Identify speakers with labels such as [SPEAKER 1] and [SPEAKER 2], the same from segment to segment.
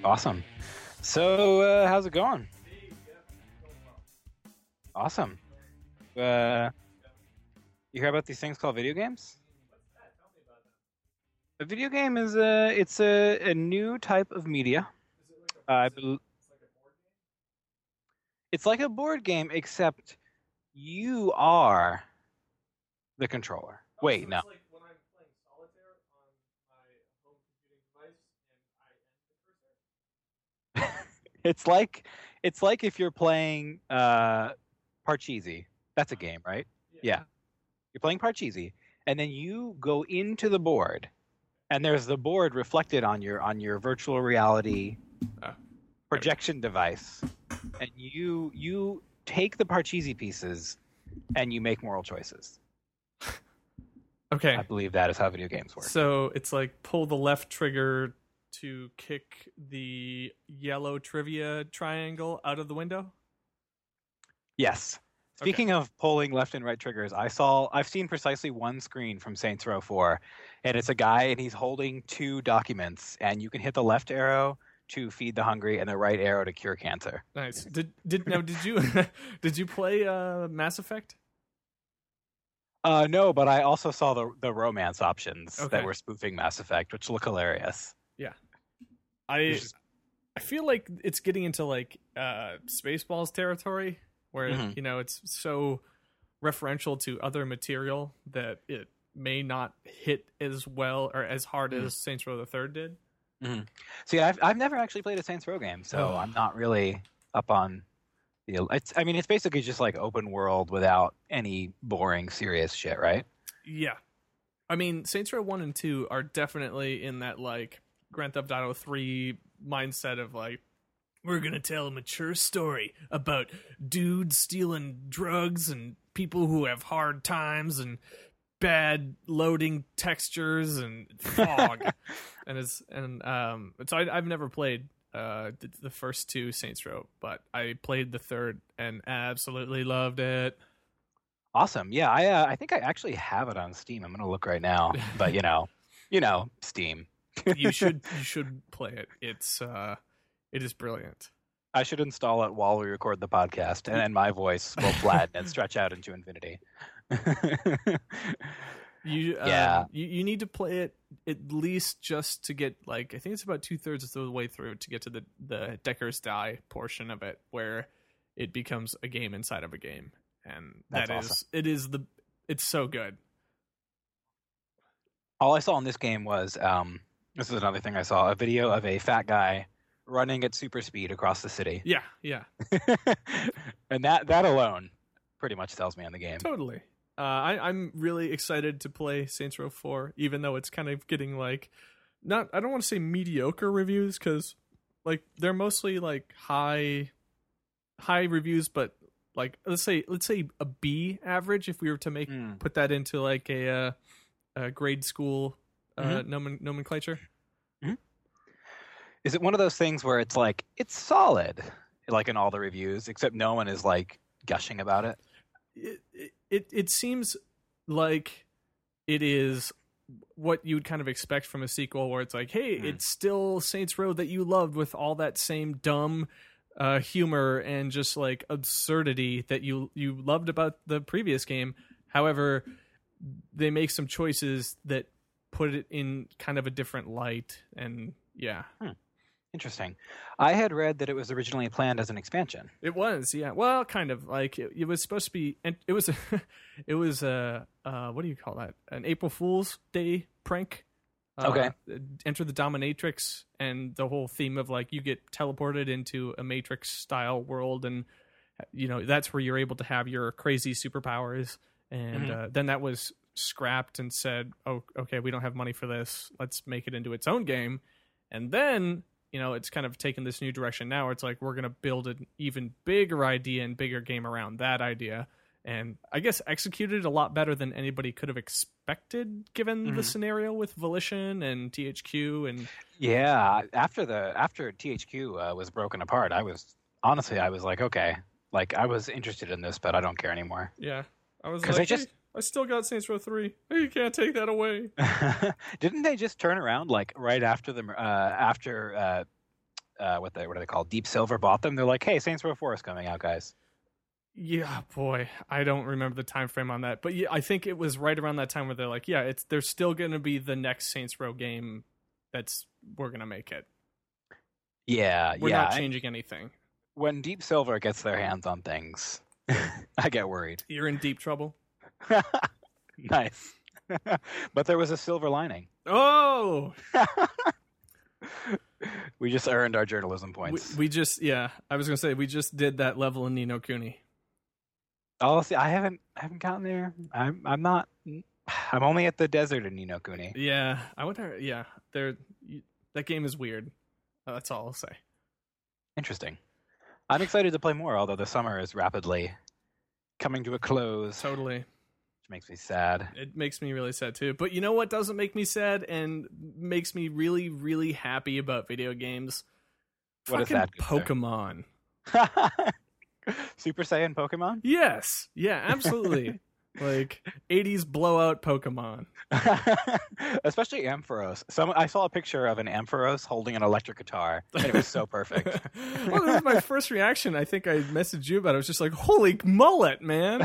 [SPEAKER 1] Awesome. So, how's it going? Awesome. You hear about these things called video games? A video game is a new type of media. It's like a board game, except you are the controller. Wait, no.
[SPEAKER 2] It's like when I'm playing solitaire on my home computing device and I end the cursor.
[SPEAKER 1] It's like if you're playing Parcheesi. That's a game, right? Yeah. You're playing Parcheesi, and then you go into the board, and there's the board reflected on your virtual reality projection device, and you take the Parcheesi pieces and you make moral choices.
[SPEAKER 2] Okay.
[SPEAKER 1] I believe that is how video games work.
[SPEAKER 2] So it's like pull the left trigger to kick the yellow trivia triangle out of the window?
[SPEAKER 1] Yes. Speaking of pulling left and right triggers, I've seen precisely one screen from Saints Row 4, and it's a guy and he's holding two documents, and you can hit the left arrow to feed the hungry and the right arrow to cure cancer.
[SPEAKER 2] Nice. Did you did you play Mass Effect?
[SPEAKER 1] No, but I also saw the romance options that were spoofing Mass Effect, which look hilarious.
[SPEAKER 2] Yeah. I feel like it's getting into like Spaceballs territory where it's so referential to other material that it may not hit as well or as hard as Saints Row the Third did.
[SPEAKER 1] Mm-hmm. See, I've never actually played a Saints Row game, so I'm not really up on the. It's basically just like open world without any boring, serious shit, right?
[SPEAKER 2] Yeah, I mean, Saints Row 1 and 2 are definitely in that like Grand Theft Auto 3 mindset of like, we're gonna tell a mature story about dudes stealing drugs and people who have hard times and bad loading textures and fog. So I've never played the first two Saints Row, but I played the third and absolutely loved it.
[SPEAKER 1] Awesome. Yeah, I think I actually have it on Steam. I'm gonna look right now, but you know, Steam.
[SPEAKER 2] You should play it. It is brilliant.
[SPEAKER 1] I should install it while we record the podcast, and then my voice will flatten and stretch out into infinity.
[SPEAKER 2] You need to play it at least just to get like, I think it's about 2/3 of the way through to get to the Decker's Die portion of it, where it becomes a game inside of a game, and it's so good.
[SPEAKER 1] All I saw in this game was this is another thing I saw, a video of a fat guy running at super speed across the city.
[SPEAKER 2] Yeah.
[SPEAKER 1] And that alone pretty much sells me on the game.
[SPEAKER 2] Totally. I'm really excited to play Saints Row 4, even though it's kind of getting like, I don't want to say mediocre reviews, because like they're mostly like high reviews, but like let's say a B average if we were to put that into like a grade school nomenclature.
[SPEAKER 1] Mm-hmm. Is it one of those things where it's like it's solid, like in all the reviews, except no one is like gushing about it?
[SPEAKER 2] It seems like it is what you'd kind of expect from a sequel, where it's like, hey, it's still Saints Row that you loved with all that same dumb humor and just like absurdity that you loved about the previous game. However, they make some choices that put it in kind of a different light, and
[SPEAKER 1] Interesting. I had read that it was originally planned as an expansion.
[SPEAKER 2] It was, yeah. Well, kind of like it was supposed to be. It was what do you call that? An April Fool's Day prank. Enter the Dominatrix, and the whole theme of like you get teleported into a Matrix style world, and that's where you're able to have your crazy superpowers. And then that was scrapped and said, "Oh, okay, we don't have money for this. Let's make it into its own game." And then it's kind of taken this new direction now. Where it's like, we're going to build an even bigger idea and bigger game around that idea. And I guess executed a lot better than anybody could have expected, given the scenario with Volition and THQ. And
[SPEAKER 1] yeah, after THQ was broken apart, I was like, okay, like I was interested in this, but I don't care anymore.
[SPEAKER 2] Yeah, I was like, I still got Saints Row 3. You can't take that away.
[SPEAKER 1] Didn't they just turn around like right after what are they called? Deep Silver bought them. They're like, hey, Saints Row 4 is coming out, guys.
[SPEAKER 2] Yeah, boy, I don't remember the time frame on that, but yeah, I think it was right around that time where they're like, yeah, there's still going to be the next Saints Row game. We're going to make it.
[SPEAKER 1] Yeah,
[SPEAKER 2] we're not changing anything.
[SPEAKER 1] When Deep Silver gets their hands on things, I get worried.
[SPEAKER 2] You're in deep trouble.
[SPEAKER 1] Nice. But there was a silver lining.
[SPEAKER 2] Oh!
[SPEAKER 1] We just earned our journalism points.
[SPEAKER 2] We just, yeah. I was going to say, we just did that level in Ni no Kuni.
[SPEAKER 1] Oh, see, I haven't gotten there. I'm not. I'm only at the desert in Ni no Kuni.
[SPEAKER 2] Yeah, I wonder. Yeah, that game is weird. That's all I'll say.
[SPEAKER 1] Interesting. I'm excited to play more, although the summer is rapidly coming to a close.
[SPEAKER 2] Totally.
[SPEAKER 1] Which makes me sad.
[SPEAKER 2] It makes me really sad too. But you know what doesn't make me sad and makes me really, really happy about video games?
[SPEAKER 1] What is that?
[SPEAKER 2] Pokemon.
[SPEAKER 1] Super Saiyan Pokemon?
[SPEAKER 2] Yes. Yeah, absolutely. Like 80s blowout Pokemon.
[SPEAKER 1] Especially Ampharos. I saw a picture of an Ampharos holding an electric guitar, and it was so perfect.
[SPEAKER 2] Well, that was my first reaction. I think I messaged you about it. I was just like, holy mullet, man.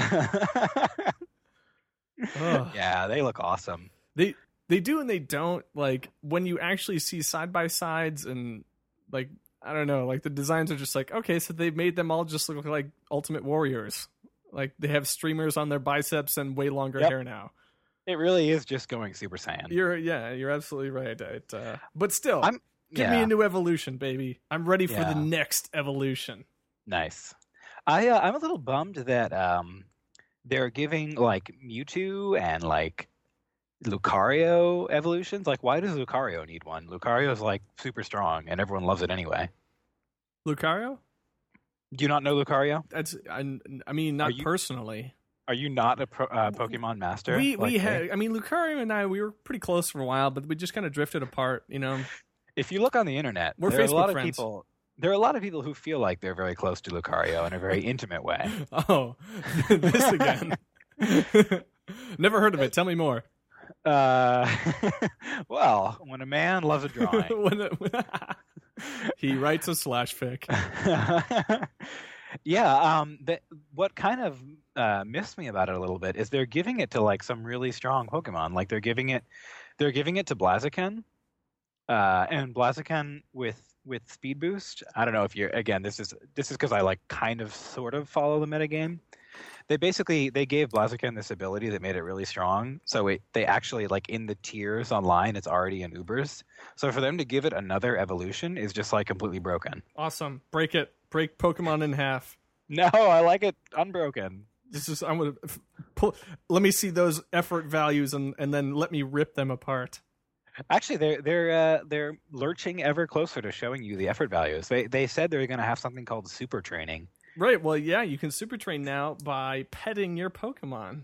[SPEAKER 1] Yeah, they look awesome.
[SPEAKER 2] They do and they don't. Like, when you actually see side-by-sides and, like, I don't know, like, the designs are just like, okay, so they made them all just look like Ultimate Warriors. Like, they have streamers on their biceps and way longer hair now.
[SPEAKER 1] It really is just going Super Saiyan.
[SPEAKER 2] You're absolutely right. But still, give me a new evolution, baby. I'm ready for the next evolution.
[SPEAKER 1] Nice. I'm a little bummed that they're giving, like, Mewtwo and, like, Lucario evolutions. Like, why does Lucario need one? Lucario's, like, super strong, and everyone loves it anyway.
[SPEAKER 2] Lucario?
[SPEAKER 1] Do you not know Lucario?
[SPEAKER 2] I mean, not personally.
[SPEAKER 1] Are you not a Pokemon master?
[SPEAKER 2] Lucario and I, we were pretty close for a while, but we just kind of drifted apart, you know?
[SPEAKER 1] If you look on the internet,
[SPEAKER 2] there are
[SPEAKER 1] a lot of people who feel like they're very close to Lucario in a very intimate way.
[SPEAKER 2] Oh, this again. Never heard of it. Tell me more.
[SPEAKER 1] Well, when a man loves a drawing.
[SPEAKER 2] He writes a slash fic.
[SPEAKER 1] Yeah, what kind of missed me about it a little bit is they're giving it to, like, some really strong Pokemon. Like, they're giving it to Blaziken, and Blaziken with speed boost. I don't know if you're, again, this is because I, like, kind of sort of follow the metagame. They gave Blaziken this ability that made it really strong. So they actually, like, in the tiers online, it's already in Ubers. So for them to give it another evolution is just, like, completely broken.
[SPEAKER 2] Awesome. Break it. Break Pokemon in half.
[SPEAKER 1] No, I like it unbroken.
[SPEAKER 2] I'm gonna let me see those effort values and then let me rip them apart.
[SPEAKER 1] Actually, they're lurching ever closer to showing you the effort values. They said they're going to have something called super training.
[SPEAKER 2] Right. Well, yeah, you can super train now by petting your Pokemon.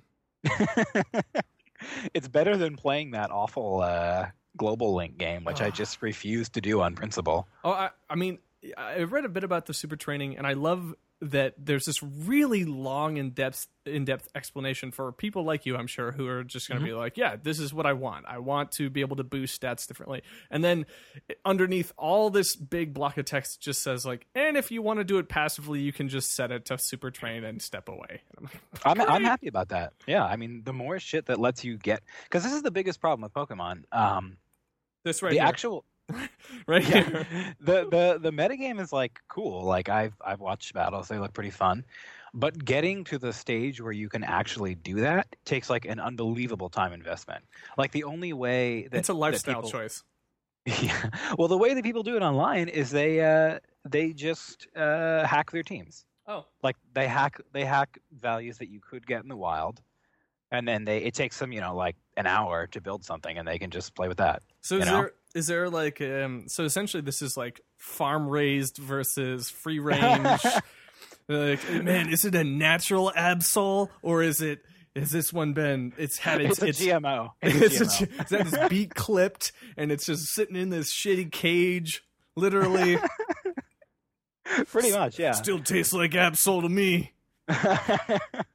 [SPEAKER 1] It's better than playing that awful Global Link game, which I just refuse to do on principle.
[SPEAKER 2] Oh, I mean, I read a bit about the super training, and I love that there's this really long, in-depth explanation for people like you, I'm sure, who are just going to be like, yeah, this is what I want. I want to be able to boost stats differently. And then underneath all this big block of text just says, like, and if you want to do it passively, you can just set it to super train and step away. And
[SPEAKER 1] I'm happy about that. Yeah, I mean, the more shit that lets you get... Because this is the biggest problem with Pokemon.
[SPEAKER 2] This right
[SPEAKER 1] the
[SPEAKER 2] here.
[SPEAKER 1] Actual...
[SPEAKER 2] right here.
[SPEAKER 1] The metagame is, like, cool. Like, I've watched battles; they look pretty fun. But getting to the stage where you can actually do that takes, like, an unbelievable time investment. Like, the only way that
[SPEAKER 2] it's a lifestyle choice.
[SPEAKER 1] Yeah. Well, the way that people do it online is they just hack their teams.
[SPEAKER 2] Oh. Like,
[SPEAKER 1] they hack values that you could get in the wild. And then it takes them, like an hour to build something, and they can just play with that.
[SPEAKER 2] So is there like so essentially this is like farm raised versus free range? Like, man, is it a natural Absol or is this one been? It's had
[SPEAKER 1] it's a GMO.
[SPEAKER 2] It's had its beak clipped and it's just sitting in this shitty cage, literally.
[SPEAKER 1] Pretty much, yeah.
[SPEAKER 2] Still tastes like Absol to me.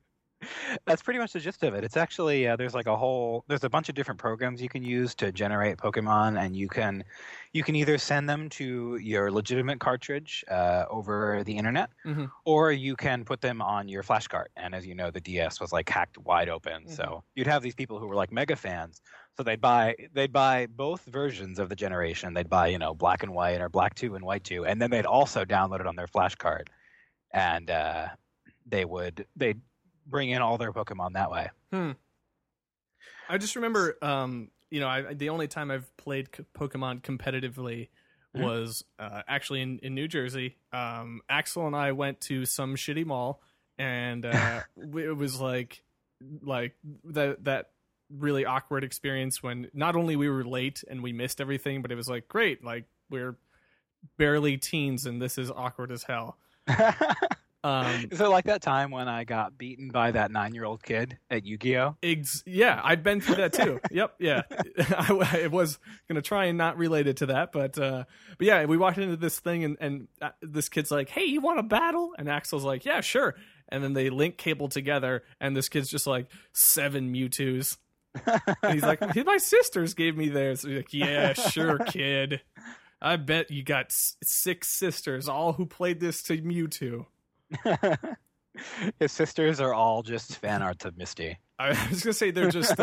[SPEAKER 1] That's pretty much the gist of it. It's actually there's a bunch of different programs you can use to generate Pokemon, and you can either send them to your legitimate cartridge over the internet, or you can put them on your flash cart. And as you know, the DS was like hacked wide open, so you'd have these people who were like mega fans. So they'd buy both versions of the generation. They'd buy black and white or black 2 and white 2, and then they'd also download it on their flash cart, and they'd bring in all their Pokemon that way.
[SPEAKER 2] I just remember, the only time I've played Pokemon competitively was actually in New Jersey. Axel and I went to some shitty mall, and it was like that really awkward experience when not only we were late and we missed everything, but it was like, great, like we're barely teens and this is awkward as hell.
[SPEAKER 1] Is it like that time when I got beaten by that 9-year-old kid at Yu-Gi-Oh?
[SPEAKER 2] Yeah, I've been through that too. Yep, yeah. I was gonna try and not relate it to that, but yeah, we walked into this thing and this kid's like, "Hey, you want a battle?" And Axel's like, "Yeah, sure." And then they link cable together, and this kid's just like 7 Mewtwo's. And he's like, "My sisters gave me theirs." He's like, "Yeah, sure, kid. I bet you got 6 sisters, all who played this to Mewtwo."
[SPEAKER 1] His sisters are all just fan arts of Misty.
[SPEAKER 2] I was gonna say they're just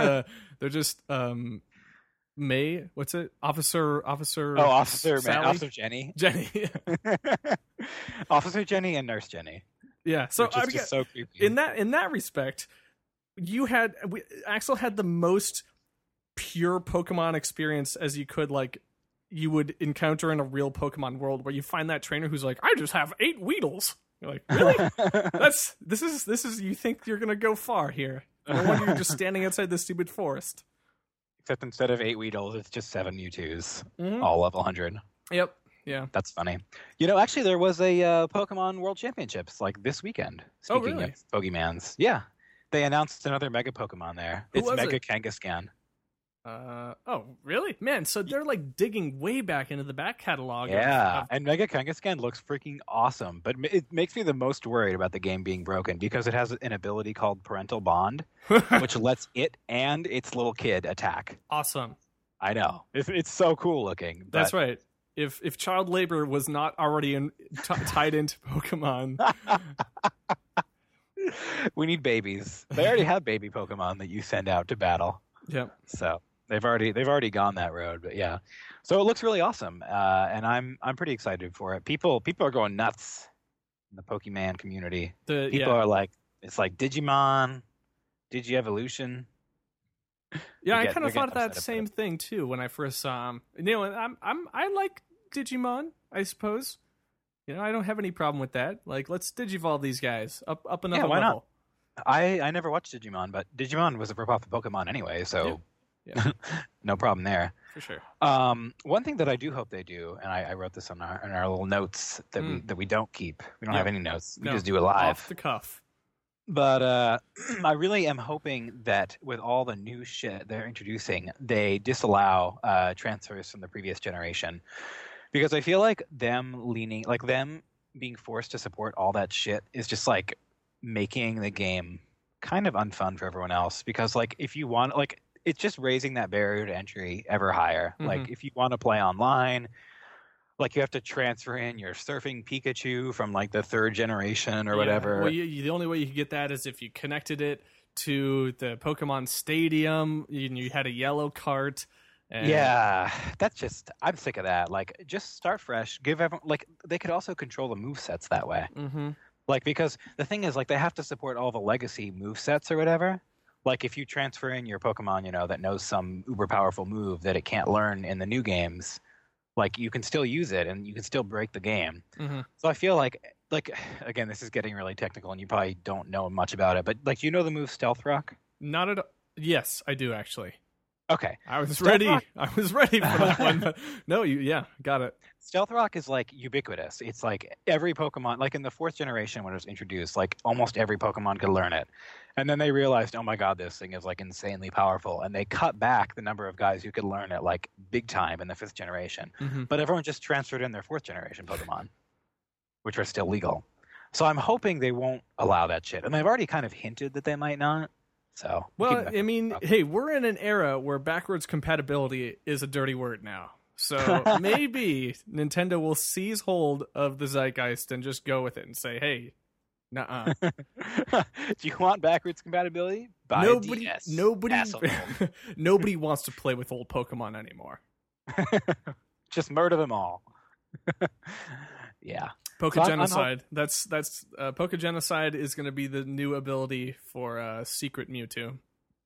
[SPEAKER 2] May. What's it? Officer.
[SPEAKER 1] Officer
[SPEAKER 2] Sally?
[SPEAKER 1] Officer Jenny. Officer Jenny and Nurse Jenny.
[SPEAKER 2] Yeah. So
[SPEAKER 1] I just so creepy.
[SPEAKER 2] In that respect, Axel had the most pure Pokemon experience as you could you would encounter in a real Pokemon world, where you find that trainer who's like, "I just have 8 Weedles." You're like, really? This is you think you're gonna go far here. No wonder you're just standing outside this stupid forest.
[SPEAKER 1] Except instead of 8 Weedles, it's just 7 Mewtwo's, all level 100.
[SPEAKER 2] Yep. Yeah.
[SPEAKER 1] That's funny. Actually, there was a Pokemon World Championships this weekend. Speaking of Pokemans. Yeah. They announced another Mega Pokemon there. It's Mega Kangaskhan.
[SPEAKER 2] Oh, really? Man, so they're digging way back into the back catalog.
[SPEAKER 1] Yeah, and Mega Kangaskhan looks freaking awesome, but it makes me the most worried about the game being broken because it has an ability called Parental Bond, which lets it and its little kid attack.
[SPEAKER 2] Awesome.
[SPEAKER 1] I know. It's so cool looking. But...
[SPEAKER 2] That's right. If child labor was not already tied into Pokemon...
[SPEAKER 1] We need babies. They already have baby Pokemon that you send out to battle.
[SPEAKER 2] Yep.
[SPEAKER 1] So... They've already gone that road, but yeah. So it looks really awesome, and I'm pretty excited for it. People are going nuts in the Pokemon community. People are like, it's like Digimon, Digievolution.
[SPEAKER 2] Yeah, I kind of thought that same thing too when I first saw him. I like Digimon, I suppose. I don't have any problem with that. Let's Digivolve these guys up another
[SPEAKER 1] why
[SPEAKER 2] level.
[SPEAKER 1] Not? I never watched Digimon, but Digimon was a rip off of Pokemon anyway, so.
[SPEAKER 2] Yeah. Yeah.
[SPEAKER 1] No problem there.
[SPEAKER 2] For sure.
[SPEAKER 1] One thing that I do hope they do, and I wrote this in our little notes that we don't keep. We don't have any notes. We just do it live.
[SPEAKER 2] Off the cuff.
[SPEAKER 1] But I really am hoping that with all the new shit they're introducing, they disallow transfers from the previous generation. Because I feel like them being forced to support all that shit is just making the game kind of unfun for everyone else. Because if you want it's just raising that barrier to entry ever higher. If you want to play online, you have to transfer in your Surfing Pikachu from the 3rd generation or whatever.
[SPEAKER 2] Well, the only way you could get that is if you connected it to the Pokemon Stadium and you had a yellow cart.
[SPEAKER 1] Yeah, I'm sick of that. Just start fresh. Give everyone they could also control the movesets that way.
[SPEAKER 2] Mm-hmm.
[SPEAKER 1] Because the thing is they have to support all the legacy movesets or whatever. If you transfer in your Pokemon, that knows some uber powerful move that it can't learn in the new games, you can still use it and you can still break the game.
[SPEAKER 2] Mm-hmm.
[SPEAKER 1] So I feel like again, this is getting really technical and you probably don't know much about it, but the move Stealth Rock?
[SPEAKER 2] Not at all. Yes, I do actually.
[SPEAKER 1] Okay.
[SPEAKER 2] I was ready for that one. But no, got it.
[SPEAKER 1] Stealth Rock is ubiquitous. It's every Pokemon, in the 4th generation when it was introduced, almost every Pokemon could learn it. And then they realized, oh my god, this thing is insanely powerful. And they cut back the number of guys who could learn it big time in the 5th generation.
[SPEAKER 2] Mm-hmm.
[SPEAKER 1] But everyone just transferred in their 4th generation Pokemon, which are still legal. So I'm hoping they won't allow that shit. And they've already kind of hinted that they might not. So
[SPEAKER 2] well, I mean, hey, we're in an era where backwards compatibility is a dirty word now. So maybe Nintendo will seize hold of the zeitgeist and just go with it and say, hey, nuh-uh.
[SPEAKER 1] Do you want backwards compatibility? Buy a DS,
[SPEAKER 2] nobody wants to play with old Pokemon anymore.
[SPEAKER 1] Just murder them all. Yeah.
[SPEAKER 2] Pokegenocide. That's Pokegenocide is going to be the new ability for Secret Mewtwo.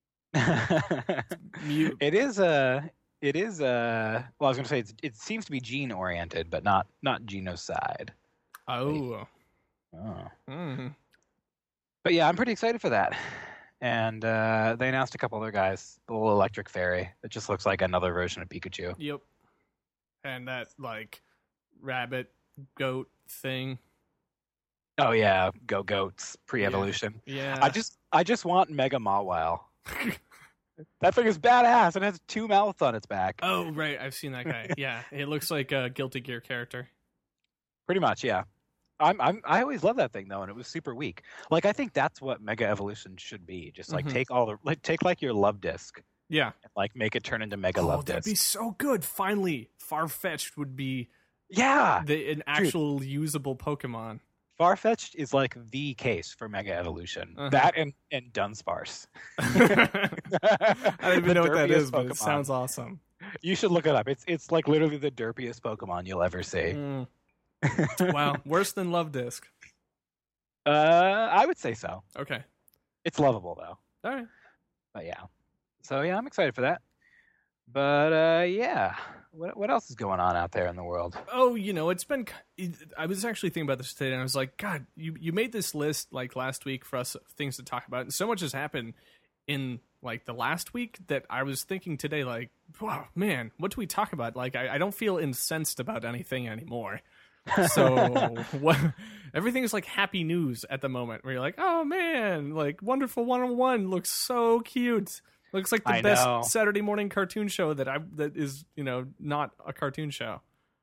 [SPEAKER 1] It is well, I was going to say it seems to be gene oriented, but not genocide.
[SPEAKER 2] Oh.
[SPEAKER 1] Mm-hmm. But yeah, I'm pretty excited for that. And they announced a couple other guys. The little electric fairy that just looks like another version of Pikachu.
[SPEAKER 2] Yep. And that like rabbit goat thing.
[SPEAKER 1] Oh yeah, go goats pre-evolution.
[SPEAKER 2] Yeah.
[SPEAKER 1] I just want Mega Mawile. That thing is badass and has 2 mouths on its back.
[SPEAKER 2] Oh right, I've seen that guy. Yeah, it looks like a Guilty Gear character.
[SPEAKER 1] Pretty much, yeah. I always love that thing though, and it was super weak. Like I think that's what Mega Evolution should be. Just like take your love disc.
[SPEAKER 2] Yeah.
[SPEAKER 1] And like make it turn into Mega Love Disc.
[SPEAKER 2] That'd be so good. Finally, Farfetch'd would be an actual usable Pokemon.
[SPEAKER 1] Farfetch'd is like the case for Mega Evolution. That and Dunsparce.
[SPEAKER 2] I don't even know what that is, but it sounds awesome.
[SPEAKER 1] You should look it up. It's like literally the derpiest Pokemon you'll ever see.
[SPEAKER 2] Wow, worse than Love Disc.
[SPEAKER 1] I would say so.
[SPEAKER 2] Okay.
[SPEAKER 1] It's lovable though.
[SPEAKER 2] All right.
[SPEAKER 1] But yeah. So yeah, I'm excited for that. But yeah, what else is going on out there in the world?
[SPEAKER 2] Oh, it's been. I was actually thinking about this today, and I was like, God, you made this list like last week for us things to talk about, and so much has happened in like the last week that I was thinking today, like, wow, man, what do we talk about? Like, I don't feel incensed about anything anymore. So everything is like happy news at the moment, where you're like, oh man, like Wonderful 101 looks so cute. Looks like the best Saturday morning cartoon show that is not a cartoon show.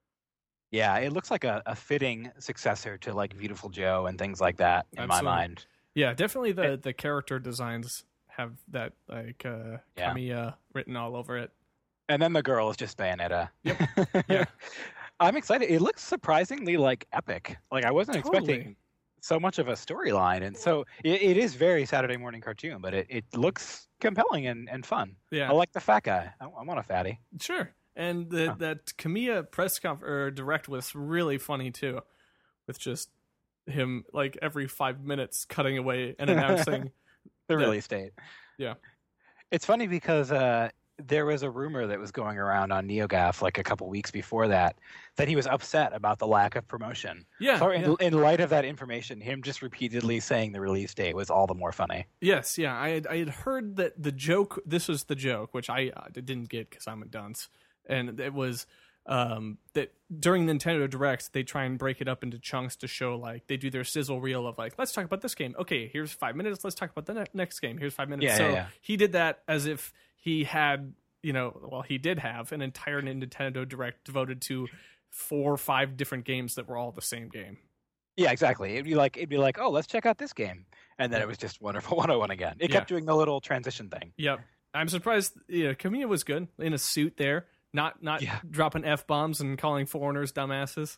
[SPEAKER 1] Yeah, it looks like a fitting successor to like Beautiful Joe and things like that in my mind.
[SPEAKER 2] Yeah, definitely the character designs have that like Kamiya written all over it.
[SPEAKER 1] And then the girl is just Bayonetta.
[SPEAKER 2] Yep. Yeah.
[SPEAKER 1] I'm excited. It looks surprisingly like epic. Like I wasn't expecting so much of a storyline, and so it is very Saturday morning cartoon, but it looks compelling and fun.
[SPEAKER 2] Yeah,
[SPEAKER 1] I like the fat guy. I want a fatty.
[SPEAKER 2] Sure, and that Kamiya press direct was really funny too, with just him like every 5 minutes cutting away and announcing
[SPEAKER 1] the release date.
[SPEAKER 2] Yeah,
[SPEAKER 1] it's funny because there was a rumor that was going around on NeoGAF like a couple weeks before that he was upset about the lack of promotion.
[SPEAKER 2] Yeah.
[SPEAKER 1] So in light of that information, him just repeatedly saying the release date was all the more funny.
[SPEAKER 2] Yes, yeah. I had heard that this was the joke, which I didn't get because I'm a dunce. And it was that during Nintendo Directs, they try and break it up into chunks to show, like, they do their sizzle reel of, like, let's talk about this game. Okay, here's 5 minutes. Let's talk about the next game. Here's 5 minutes. He did that as if he had, he did have an entire Nintendo Direct devoted to 4 or 5 different games that were all the same game.
[SPEAKER 1] Yeah, exactly. It'd be like, oh, let's check out this game. And then it was just Wonderful 101 again. It kept doing the little transition thing.
[SPEAKER 2] Yep. I'm surprised, Kamiya was good in a suit there. Not dropping F-bombs and calling foreigners dumbasses.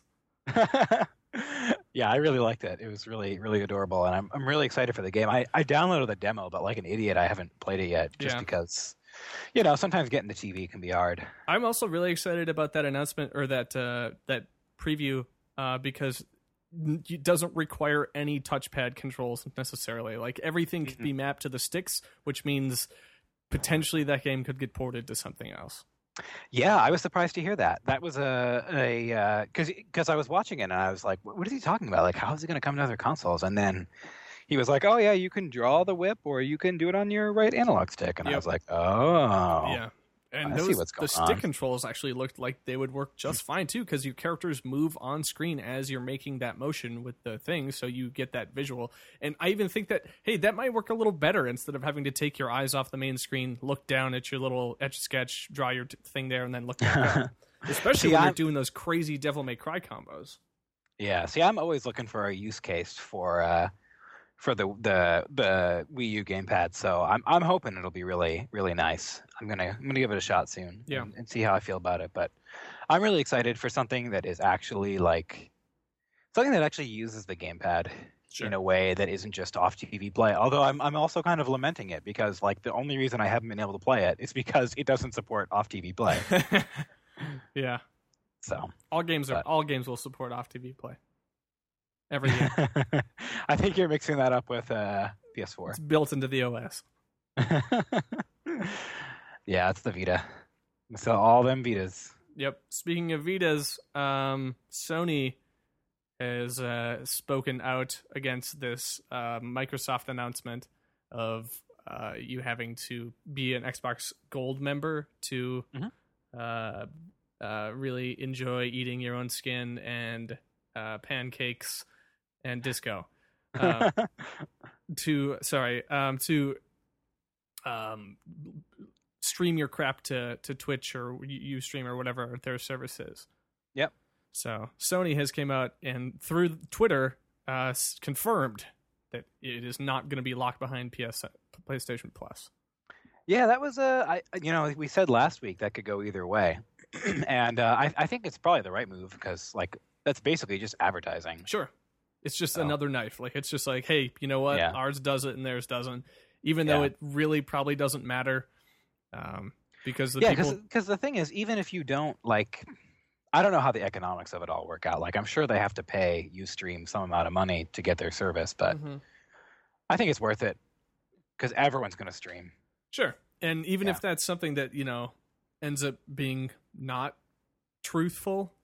[SPEAKER 1] Yeah, I really liked it. It was really, really adorable, and I'm really excited for the game. I downloaded the demo, but like an idiot, I haven't played it yet, just because, sometimes getting the TV can be hard.
[SPEAKER 2] I'm also really excited about that announcement or that preview because it doesn't require any touchpad controls necessarily. Like everything can be mapped to the sticks, which means potentially that game could get ported to something else.
[SPEAKER 1] Yeah, I was surprised to hear that. That was because I was watching it and I was like, what is he talking about? Like, how is it going to come to other consoles? And then he was like, oh yeah, you can draw the whip or you can do it on your right analog stick. And I was like, oh.
[SPEAKER 2] Yeah. And the stick controls actually looked like they would work just fine too, because your characters move on screen as you're making that motion with the thing, so you get that visual. And I even think that, hey, that might work a little better instead of having to take your eyes off the main screen, look down at your little Etch-a-Sketch, draw your thing there, and then look back up. Especially when you're doing those crazy Devil May Cry combos.
[SPEAKER 1] Yeah. See, I'm always looking for a use case for the Wii U gamepad. So I'm hoping it'll be really really nice. I'm gonna give it a shot soon.
[SPEAKER 2] Yeah.
[SPEAKER 1] And see how I feel about it. But I'm really excited for something that is actually like something that actually uses the gamepad in a way that isn't just off TV play. Although I'm also kind of lamenting it because like the only reason I haven't been able to play it is because it doesn't support off TV play.
[SPEAKER 2] Yeah.
[SPEAKER 1] So
[SPEAKER 2] all games will support off TV play. Every year.
[SPEAKER 1] I think you're mixing that up with PS4.
[SPEAKER 2] It's built into the OS.
[SPEAKER 1] Yeah, it's the Vita. So all them Vitas.
[SPEAKER 2] Yep. Speaking of Vitas, Sony has spoken out against this Microsoft announcement of you having to be an Xbox Gold member to really enjoy eating your own skin and pancakes and disco. To stream your crap to Twitch or Ustream or whatever their service is.
[SPEAKER 1] Yep.
[SPEAKER 2] So Sony has came out and through Twitter confirmed that it is not going to be locked behind PlayStation Plus.
[SPEAKER 1] Yeah, that was we said last week that could go either way, and I think it's probably the right move because like that's basically just advertising.
[SPEAKER 2] Sure, it's just another knife. Like it's just like, hey, you know what? Yeah. Ours does it and theirs doesn't, even though it really probably doesn't matter. Because
[SPEAKER 1] the thing is, even if you don't like. I don't know how the economics of it all work out. Like, I'm sure they have to pay Ustream some amount of money to get their service, but I think it's worth it because everyone's going to stream.
[SPEAKER 2] Sure. And even if that's something that, ends up being not truthful,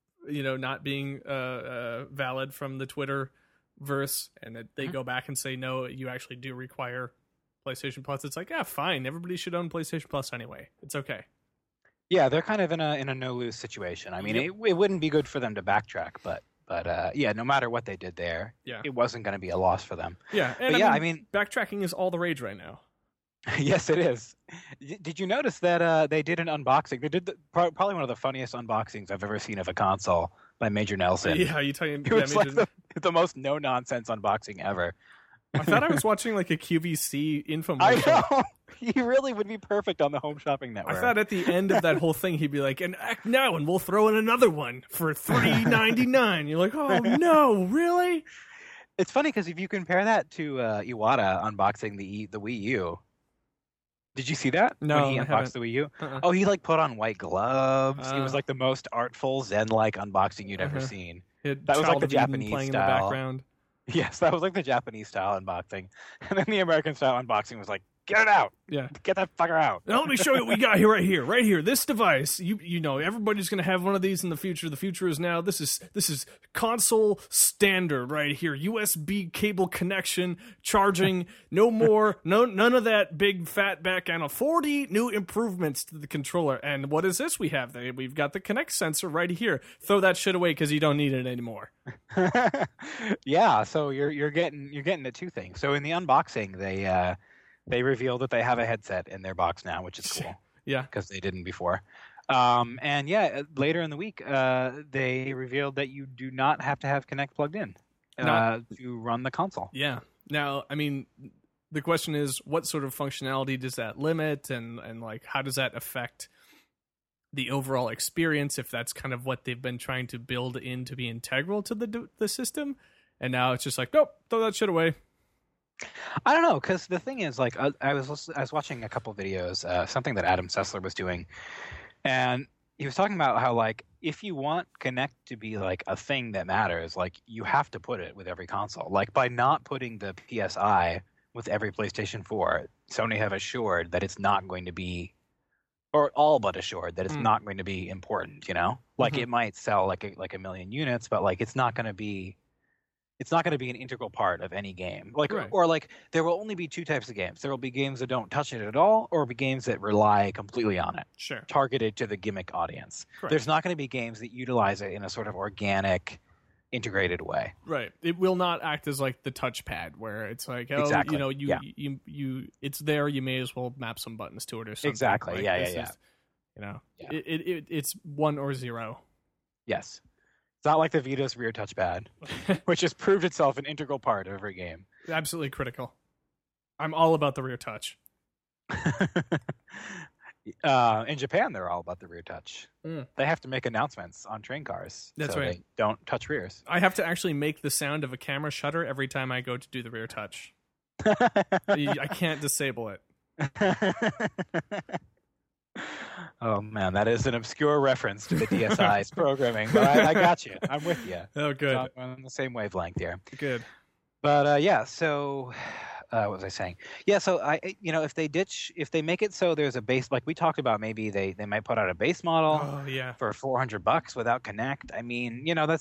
[SPEAKER 2] not being valid from the Twitter verse, and that they go back and say, no, you actually do require PlayStation Plus. It's like, fine. Everybody should own PlayStation Plus anyway. It's okay.
[SPEAKER 1] Yeah, they're kind of in a no-lose situation. I mean, it wouldn't be good for them to backtrack, but no matter what they did there, it wasn't going to be a loss for them.
[SPEAKER 2] Yeah, and I mean, backtracking is all the rage right now.
[SPEAKER 1] Yes, it is. Did you notice that they did an unboxing? They did probably one of the funniest unboxings I've ever seen of a console by Major Nelson.
[SPEAKER 2] Yeah, you talking?
[SPEAKER 1] It was like the most no-nonsense unboxing ever.
[SPEAKER 2] I thought I was watching like a QVC infomercial.
[SPEAKER 1] I know. He really would be perfect on the Home Shopping Network.
[SPEAKER 2] I thought at the end of that whole thing, he'd be like, and act now, and we'll throw in another one for $3.99. You're like, oh, no, really?
[SPEAKER 1] It's funny because if you compare that to Iwata unboxing the Wii U, did you see that?
[SPEAKER 2] No,
[SPEAKER 1] when he unboxed the Wii U? Oh, he like put on white gloves. It was like the most artful Zen-like unboxing you'd ever seen.
[SPEAKER 2] That was like the Japanese playing
[SPEAKER 1] style.
[SPEAKER 2] In the background.
[SPEAKER 1] Yes, that was like the Japanese style unboxing. And then the American style unboxing was like, get it out.
[SPEAKER 2] Yeah.
[SPEAKER 1] Get that fucker out.
[SPEAKER 2] Now let me show you what we got here, right here. This device, you know, everybody's going to have one of these in the future. The future is now. This is console standard right here. USB cable connection, charging, no more, none of that big fat back end. 40 new improvements to the controller. And what is this we have? We've got the Kinect sensor right here. Throw that shit away because you don't need it anymore.
[SPEAKER 1] Yeah, so you're getting the two things. So in the unboxing, they revealed that they have a headset in their box now, which is cool.
[SPEAKER 2] Yeah,
[SPEAKER 1] because they didn't before. And yeah, later in the week, they revealed that you do not have to have Kinect plugged in to run the console.
[SPEAKER 2] Yeah. Now, I mean, the question is, what sort of functionality does that limit, and like, how does that affect the overall experience? If that's kind of what they've been trying to build in to be integral to the system, and now it's just like, nope, throw that shit away.
[SPEAKER 1] I don't know, because the thing is, like, I was watching a couple videos, something that Adam Sessler was doing, and he was talking about how, like, if you want Kinect to be like a thing that matters, like, you have to put it with every console. Like, by not putting the PSI with every PlayStation 4, Sony have assured that it's not going to be, or all but assured that it's not going to be important. You know, like it might sell like a million units, but like it's not going to be an integral part of any game. Like, right. Or like, there will only be two types of games. There will be games that don't touch it at all, or be games that rely completely on it.
[SPEAKER 2] Sure.
[SPEAKER 1] Targeted to the gimmick audience. Correct. There's not going to be games that utilize it in a sort of organic, integrated way.
[SPEAKER 2] Right. It will not act as like the touchpad where it's like, oh,
[SPEAKER 1] exactly.
[SPEAKER 2] You know, you it's there. You may as well map some buttons to it or something.
[SPEAKER 1] Exactly. Like,
[SPEAKER 2] yeah. You know, it's 1 or 0.
[SPEAKER 1] Yes. not like the Vita's rear touchpad, which has proved itself an integral part of every game.
[SPEAKER 2] Absolutely critical. I'm all about the rear touch.
[SPEAKER 1] In Japan, they're all about the rear touch.
[SPEAKER 2] Mm.
[SPEAKER 1] They have to make announcements on train cars.
[SPEAKER 2] That's
[SPEAKER 1] so
[SPEAKER 2] right.
[SPEAKER 1] They don't touch rears.
[SPEAKER 2] I have to actually make the sound of a camera shutter every time I go to do the rear touch. I can't disable it.
[SPEAKER 1] Oh man, that is an obscure reference to the DSi's programming, but I got you. I'm with you.
[SPEAKER 2] Oh, good.
[SPEAKER 1] So I'm on the same wavelength here.
[SPEAKER 2] Good.
[SPEAKER 1] But yeah, so what was I saying? Yeah, so if they make it so there's a base, like we talked about, maybe they might put out a base model for $400 without Kinect. I mean,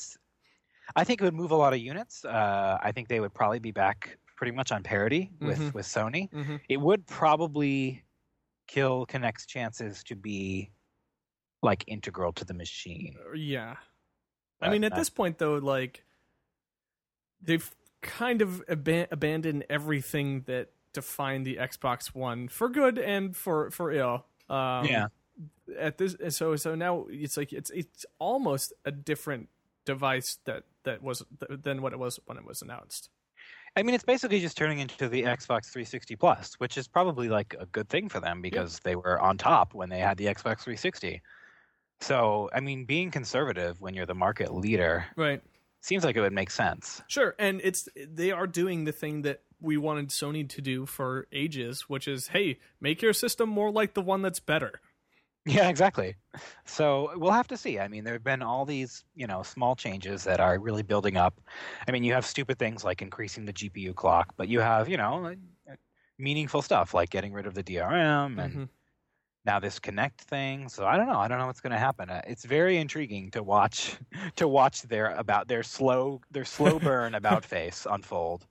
[SPEAKER 1] I think it would move a lot of units. I think they would probably be back pretty much on parity with Sony.
[SPEAKER 2] Mm-hmm.
[SPEAKER 1] It would probably kill Kinect's chances to be like integral to the machine.
[SPEAKER 2] Yeah.
[SPEAKER 1] But,
[SPEAKER 2] I mean, at this point though, like they've kind of abandoned everything that defined the Xbox One for good and for ill.
[SPEAKER 1] Yeah.
[SPEAKER 2] At this, so now it's like it's almost a different device that was than what it was when it was announced.
[SPEAKER 1] I mean, it's basically just turning into the Xbox 360 Plus, which is probably like a good thing for them because they were on top when they had the Xbox 360. So, I mean, being conservative when you're the market leader,
[SPEAKER 2] right,
[SPEAKER 1] seems like it would make sense.
[SPEAKER 2] Sure, and they are doing the thing that we wanted Sony to do for ages, which is, hey, make your system more like the one that's better.
[SPEAKER 1] Yeah, exactly. So we'll have to see. I mean, there have been all these, small changes that are really building up. I mean, you have stupid things like increasing the GPU clock, but you have, meaningful stuff like getting rid of the DRM and now this Kinect thing. So I don't know. I don't know what's going to happen. It's very intriguing to watch their slow burn about face unfold.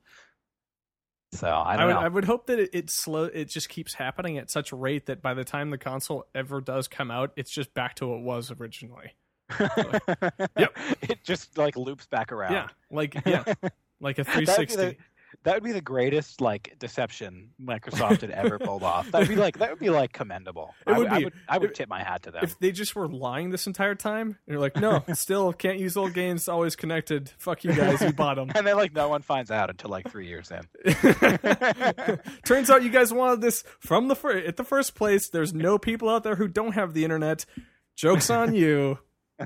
[SPEAKER 1] So I don't know.
[SPEAKER 2] I would hope that it just keeps happening at such a rate that by the time the console ever does come out, it's just back to what it was originally.
[SPEAKER 1] Yep. It just like loops back around.
[SPEAKER 2] Yeah. Like a 360.
[SPEAKER 1] That would be the greatest deception Microsoft had ever pulled off. That would be commendable. I would tip my hat to them.
[SPEAKER 2] If they just were lying this entire time, they're like, no, still can't use old games, always connected. Fuck you guys, you bought them.
[SPEAKER 1] And then no one finds out until 3 years in.
[SPEAKER 2] Turns out you guys wanted this from at the first place. There's no people out there who don't have the internet. Joke's on you.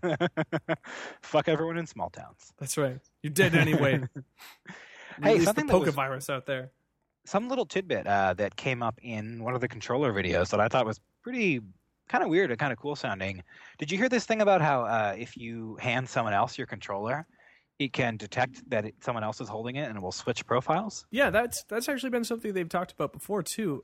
[SPEAKER 1] Fuck everyone in small towns.
[SPEAKER 2] That's right. You did anyway.
[SPEAKER 1] Hey, something
[SPEAKER 2] the Poke virus out there.
[SPEAKER 1] Some little tidbit that came up in one of the controller videos that I thought was pretty kind of weird and kind of cool sounding. Did you hear this thing about how if you hand someone else your controller, it can detect that someone else is holding it and it will switch profiles?
[SPEAKER 2] Yeah, that's actually been something they've talked about before too.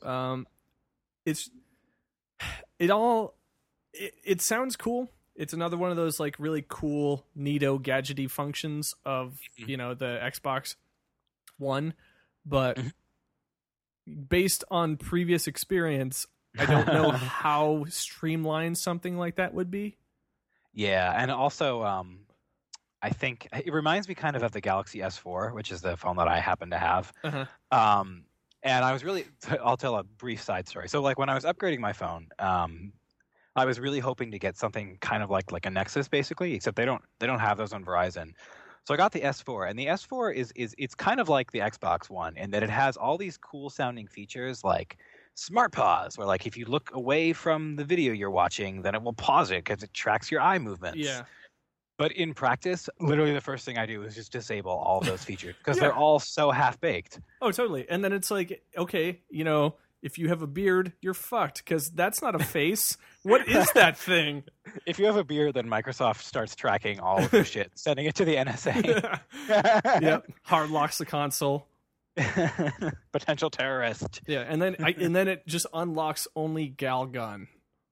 [SPEAKER 2] It sounds cool. It's another one of those really cool, neato, gadgety functions of the Xbox One, but based on previous experience, I don't know how streamlined something like that would be.
[SPEAKER 1] Yeah, and also I think it reminds me kind of the Galaxy S4, which is the phone that I happen to have. And I was I'll tell a brief side story. So when I was upgrading my phone, I was really hoping to get something kind of like a Nexus, basically, except they don't have those on Verizon. So I got the S4, and the S4 it's kind of like the Xbox One in that it has all these cool sounding features like Smart Pause, where if you look away from the video you're watching, then it will pause it because it tracks your eye movements.
[SPEAKER 2] Yeah.
[SPEAKER 1] But in practice, literally the first thing I do is just disable all of those features because they're all so half-baked.
[SPEAKER 2] Oh, totally. And then it's okay, if you have a beard, you're fucked because that's not a face. What is that thing?
[SPEAKER 1] If you have a beard, then Microsoft starts tracking all of your shit, sending it to the NSA.
[SPEAKER 2] Yep. Hard locks the console.
[SPEAKER 1] Potential terrorist.
[SPEAKER 2] Yeah, and then it just unlocks only Galgun.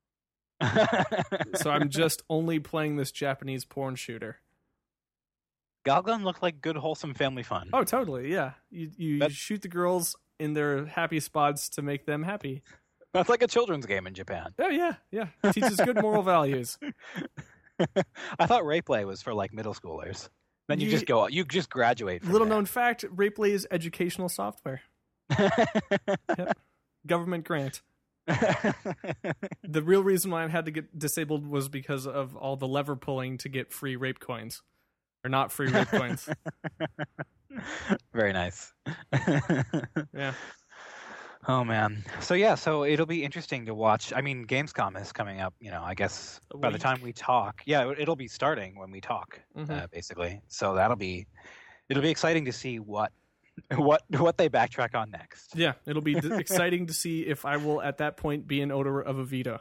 [SPEAKER 2] So I'm just only playing this Japanese porn shooter.
[SPEAKER 1] Galgun looked like good, wholesome family fun.
[SPEAKER 2] Oh, totally. Yeah, you shoot the girls in their happy spots to make them happy.
[SPEAKER 1] That's like a children's game in Japan.
[SPEAKER 2] Oh yeah. It teaches good moral values.
[SPEAKER 1] I thought Rape Play was for middle schoolers. Then you just graduate.
[SPEAKER 2] Little known fact: Rape Play is educational software. Yep. Government grant. The real reason why I had to get disabled was because of all the lever pulling to get free rape coins. or not free raid coins.
[SPEAKER 1] Very nice.
[SPEAKER 2] Yeah.
[SPEAKER 1] Oh man. So it'll be interesting to watch. I mean, Gamescom is coming up, I guess by the time we talk. Yeah, it'll be starting when we talk, basically. So it'll be exciting to see what they backtrack on next.
[SPEAKER 2] Yeah, it'll be exciting to see if I will at that point be an owner of a Vita.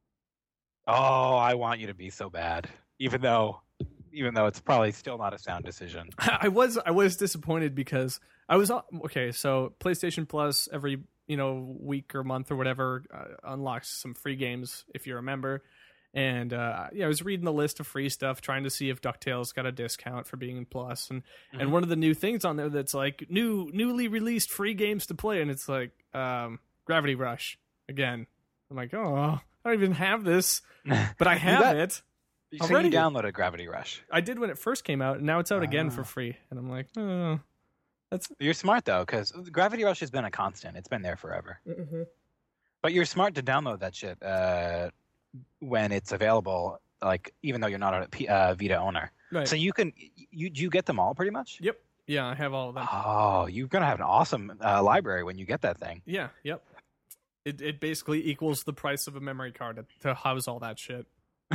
[SPEAKER 1] Oh, I want you to be so bad. Even though it's probably still not a sound decision.
[SPEAKER 2] I was disappointed because I was okay. So PlayStation Plus every week or month or whatever unlocks some free games if you're a member. And I was reading the list of free stuff, trying to see if DuckTales got a discount for being in Plus. And one of the new things on there that's like newly released free games to play, and it's like Gravity Rush again. I'm like, oh, I don't even have this, but I have it.
[SPEAKER 1] So you downloaded Gravity Rush.
[SPEAKER 2] I did when it first came out, and now it's out again for free. And I'm like, oh,
[SPEAKER 1] You're smart though, because Gravity Rush has been a constant. It's been there forever.
[SPEAKER 2] Mm-hmm.
[SPEAKER 1] But you're smart to download that shit when it's available. Like even though you're not a Vita owner,
[SPEAKER 2] right.
[SPEAKER 1] So you get them all pretty much.
[SPEAKER 2] Yep. Yeah, I have all of them.
[SPEAKER 1] Oh, you're gonna have an awesome library when you get that thing.
[SPEAKER 2] Yeah. Yep. It basically equals the price of a memory card to house all that shit.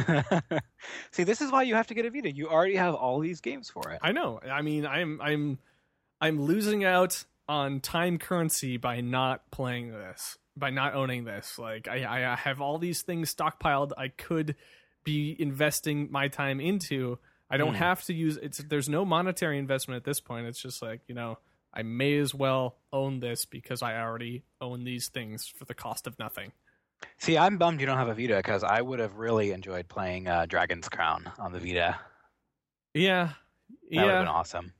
[SPEAKER 1] See, this is why you have to get a Vita. You already have all these games for it.
[SPEAKER 2] I know. I mean, I'm losing out on time currency by not playing this, by not owning this. Like I have all these things stockpiled I could be investing my time into. I don't have to use it. There's no monetary investment at this point. It's just like, I may as well own this because I already own these things for the cost of nothing.
[SPEAKER 1] See, I'm bummed you don't have a Vita because I would have really enjoyed playing Dragon's Crown on the Vita.
[SPEAKER 2] Yeah.
[SPEAKER 1] That would have been awesome.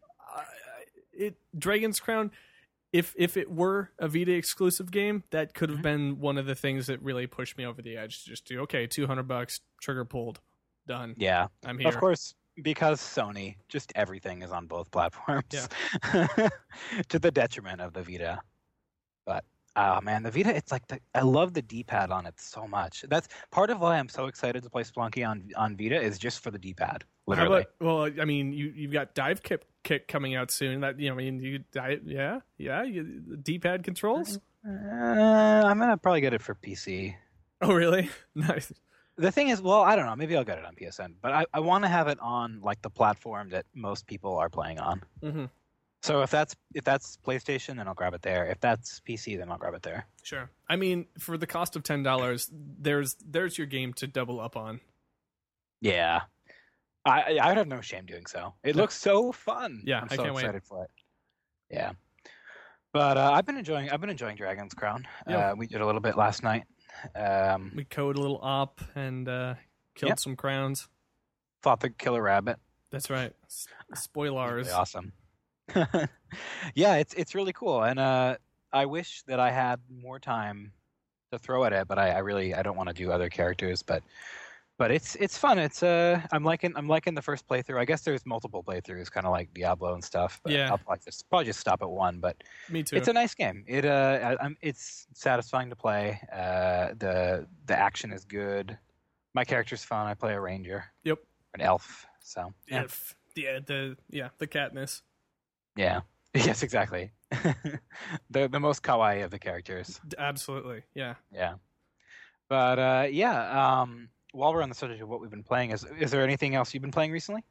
[SPEAKER 2] Dragon's Crown, if it were a Vita exclusive game, that could have been one of the things that really pushed me over the edge. Just do, okay, $200, trigger pulled, done.
[SPEAKER 1] Yeah.
[SPEAKER 2] I'm here.
[SPEAKER 1] Of course, because Sony, just everything is on both platforms.
[SPEAKER 2] Yeah.
[SPEAKER 1] To the detriment of the Vita. But oh man, the Vita, it's like I love the D-pad on it so much. That's part of why I'm so excited to play Spelunky on Vita is just for the D-pad. Literally.
[SPEAKER 2] Well, I mean, you've got Dive Kick coming out soon. That D-pad controls.
[SPEAKER 1] I'm gonna probably get it for PC.
[SPEAKER 2] Oh really? Nice.
[SPEAKER 1] The thing is, well, I don't know. Maybe I'll get it on PSN, but I want to have it on like the platform that most people are playing on.
[SPEAKER 2] Mm-hmm.
[SPEAKER 1] So if that's PlayStation, then I'll grab it there. If that's PC, then I'll grab it there.
[SPEAKER 2] Sure. I mean, for the cost of $10, there's your game to double up on.
[SPEAKER 1] Yeah, I would have no shame doing so. It looks so fun.
[SPEAKER 2] Yeah,
[SPEAKER 1] I'm so excited for it. Yeah, but I've been enjoying Dragon's Crown.
[SPEAKER 2] Yeah.
[SPEAKER 1] We did a little bit last night.
[SPEAKER 2] We code a little op and killed some crowns.
[SPEAKER 1] Fought the killer rabbit.
[SPEAKER 2] That's right. Spoilers.
[SPEAKER 1] Really awesome. Yeah, it's really cool, and I wish that I had more time to throw at it, but I don't want to do other characters, but it's fun. It's I'm liking the first playthrough. I guess there's multiple playthroughs, kind of like Diablo and stuff. But
[SPEAKER 2] yeah,
[SPEAKER 1] I'll probably just stop at one. But
[SPEAKER 2] me too.
[SPEAKER 1] It's a nice game. It's satisfying to play. The action is good. My character's fun. I play a ranger.
[SPEAKER 2] Yep.
[SPEAKER 1] An elf. So
[SPEAKER 2] yeah. The Katniss.
[SPEAKER 1] Yeah. Yes, exactly. the most kawaii of the characters.
[SPEAKER 2] Absolutely. Yeah.
[SPEAKER 1] Yeah. But while we're on the subject of what we've been playing, is there anything else you've been playing recently?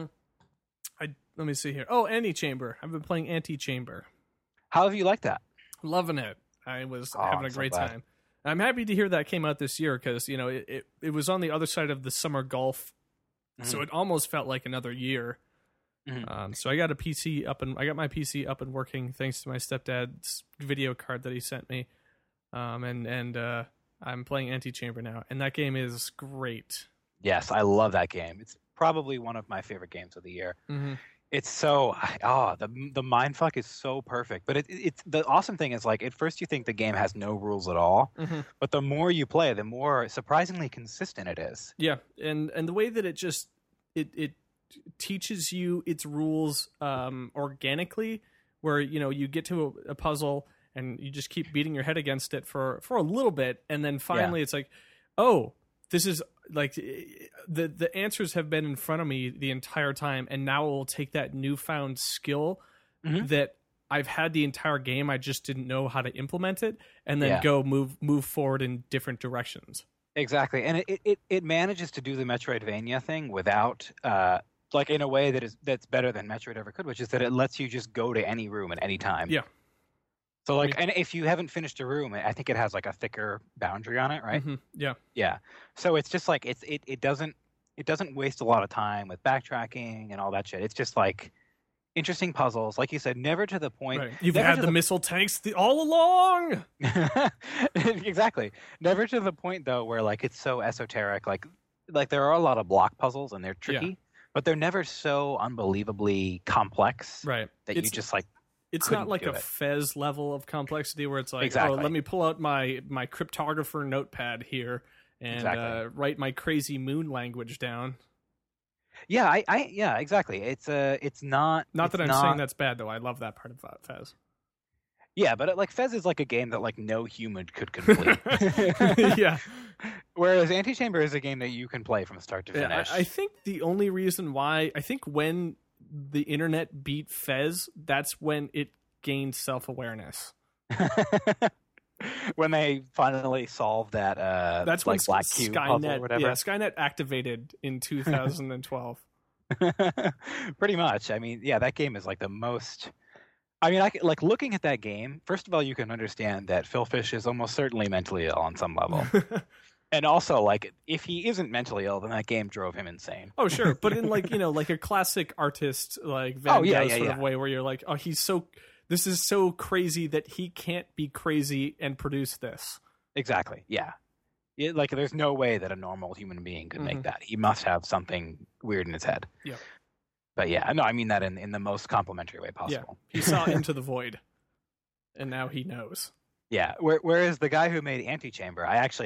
[SPEAKER 2] Let me see here. Oh, Antichamber. I've been playing Antichamber.
[SPEAKER 1] How have you liked that?
[SPEAKER 2] Loving it. I was having a great time. I'm happy to hear that came out this year because it was on the other side of the summer golf, so it almost felt like another year. Mm-hmm. So I got my PC up and working thanks to my stepdad's video card that he sent me, and I'm playing Antichamber now, and that game is great. Yes, I love that game. It's probably one of my favorite games of the year. Mm-hmm. It's so the mindfuck is so perfect. But it's the awesome thing is like at first you think the game has no rules at all, but the more you play, the more surprisingly consistent it is. Yeah, and the way that it teaches you its rules organically, where you get to a puzzle and you just keep beating your head against it for a little bit, and then finally it's like, oh, this is like the answers have been in front of me the entire time, and now it will take that newfound skill that I've had the entire game. I just didn't know how to implement it, and then go move forward in different directions.
[SPEAKER 1] Exactly, and it manages to do the Metroidvania thing without like in a way that's better than Metroid ever could, which is that it lets you just go to any room at any time.
[SPEAKER 2] Yeah.
[SPEAKER 1] So like, and if you haven't finished a room, I think it has like a thicker boundary on it, right?
[SPEAKER 2] Yeah.
[SPEAKER 1] Yeah. So it's just like it doesn't waste a lot of time with backtracking and all that shit. It's just like interesting puzzles, like you said, never to the point.
[SPEAKER 2] Right. You've had the missile tanks all along.
[SPEAKER 1] Exactly. Never to the point though where like it's so esoteric. Like there are a lot of block puzzles and they're tricky, but they're never so unbelievably complex.
[SPEAKER 2] Right.
[SPEAKER 1] That you just like.
[SPEAKER 2] It's not like a Fez level of complexity where it's like, oh, let me pull out my cryptographer notepad here and write my crazy moon language down.
[SPEAKER 1] Yeah, yeah, exactly. It's not.
[SPEAKER 2] Not that I'm saying that's bad though. I love that part of Fez.
[SPEAKER 1] Yeah, but like Fez is like a game that like no human could complete.
[SPEAKER 2] Yeah.
[SPEAKER 1] Whereas Antichamber is a game that you can play from start to finish.
[SPEAKER 2] I think the only reason why when the internet beat Fez, that's when it gained self-awareness.
[SPEAKER 1] When they finally solved that
[SPEAKER 2] that's
[SPEAKER 1] like
[SPEAKER 2] when
[SPEAKER 1] Black Cube puzzle or whatever.
[SPEAKER 2] Yeah, Skynet activated in 2012.
[SPEAKER 1] Pretty much. I mean, yeah, that game is like the most. I mean, like looking at that game. First of all, you can understand that Phil Fish is almost certainly mentally ill on some level. And also, like, if he isn't mentally ill, then that game drove him insane.
[SPEAKER 2] Oh, sure. But in, like, like a classic artist, like Van Gogh sort of way, where you're like, oh, this is so crazy that he can't be crazy and produce this.
[SPEAKER 1] Exactly, yeah. Like, there's no way that a normal human being could make that. He must have something weird in his head.
[SPEAKER 2] Yeah.
[SPEAKER 1] But yeah, no, I mean that in the most complimentary way possible.
[SPEAKER 2] Yeah. He saw Into the Void, and now he knows.
[SPEAKER 1] Yeah, whereas the guy who made Antichamber,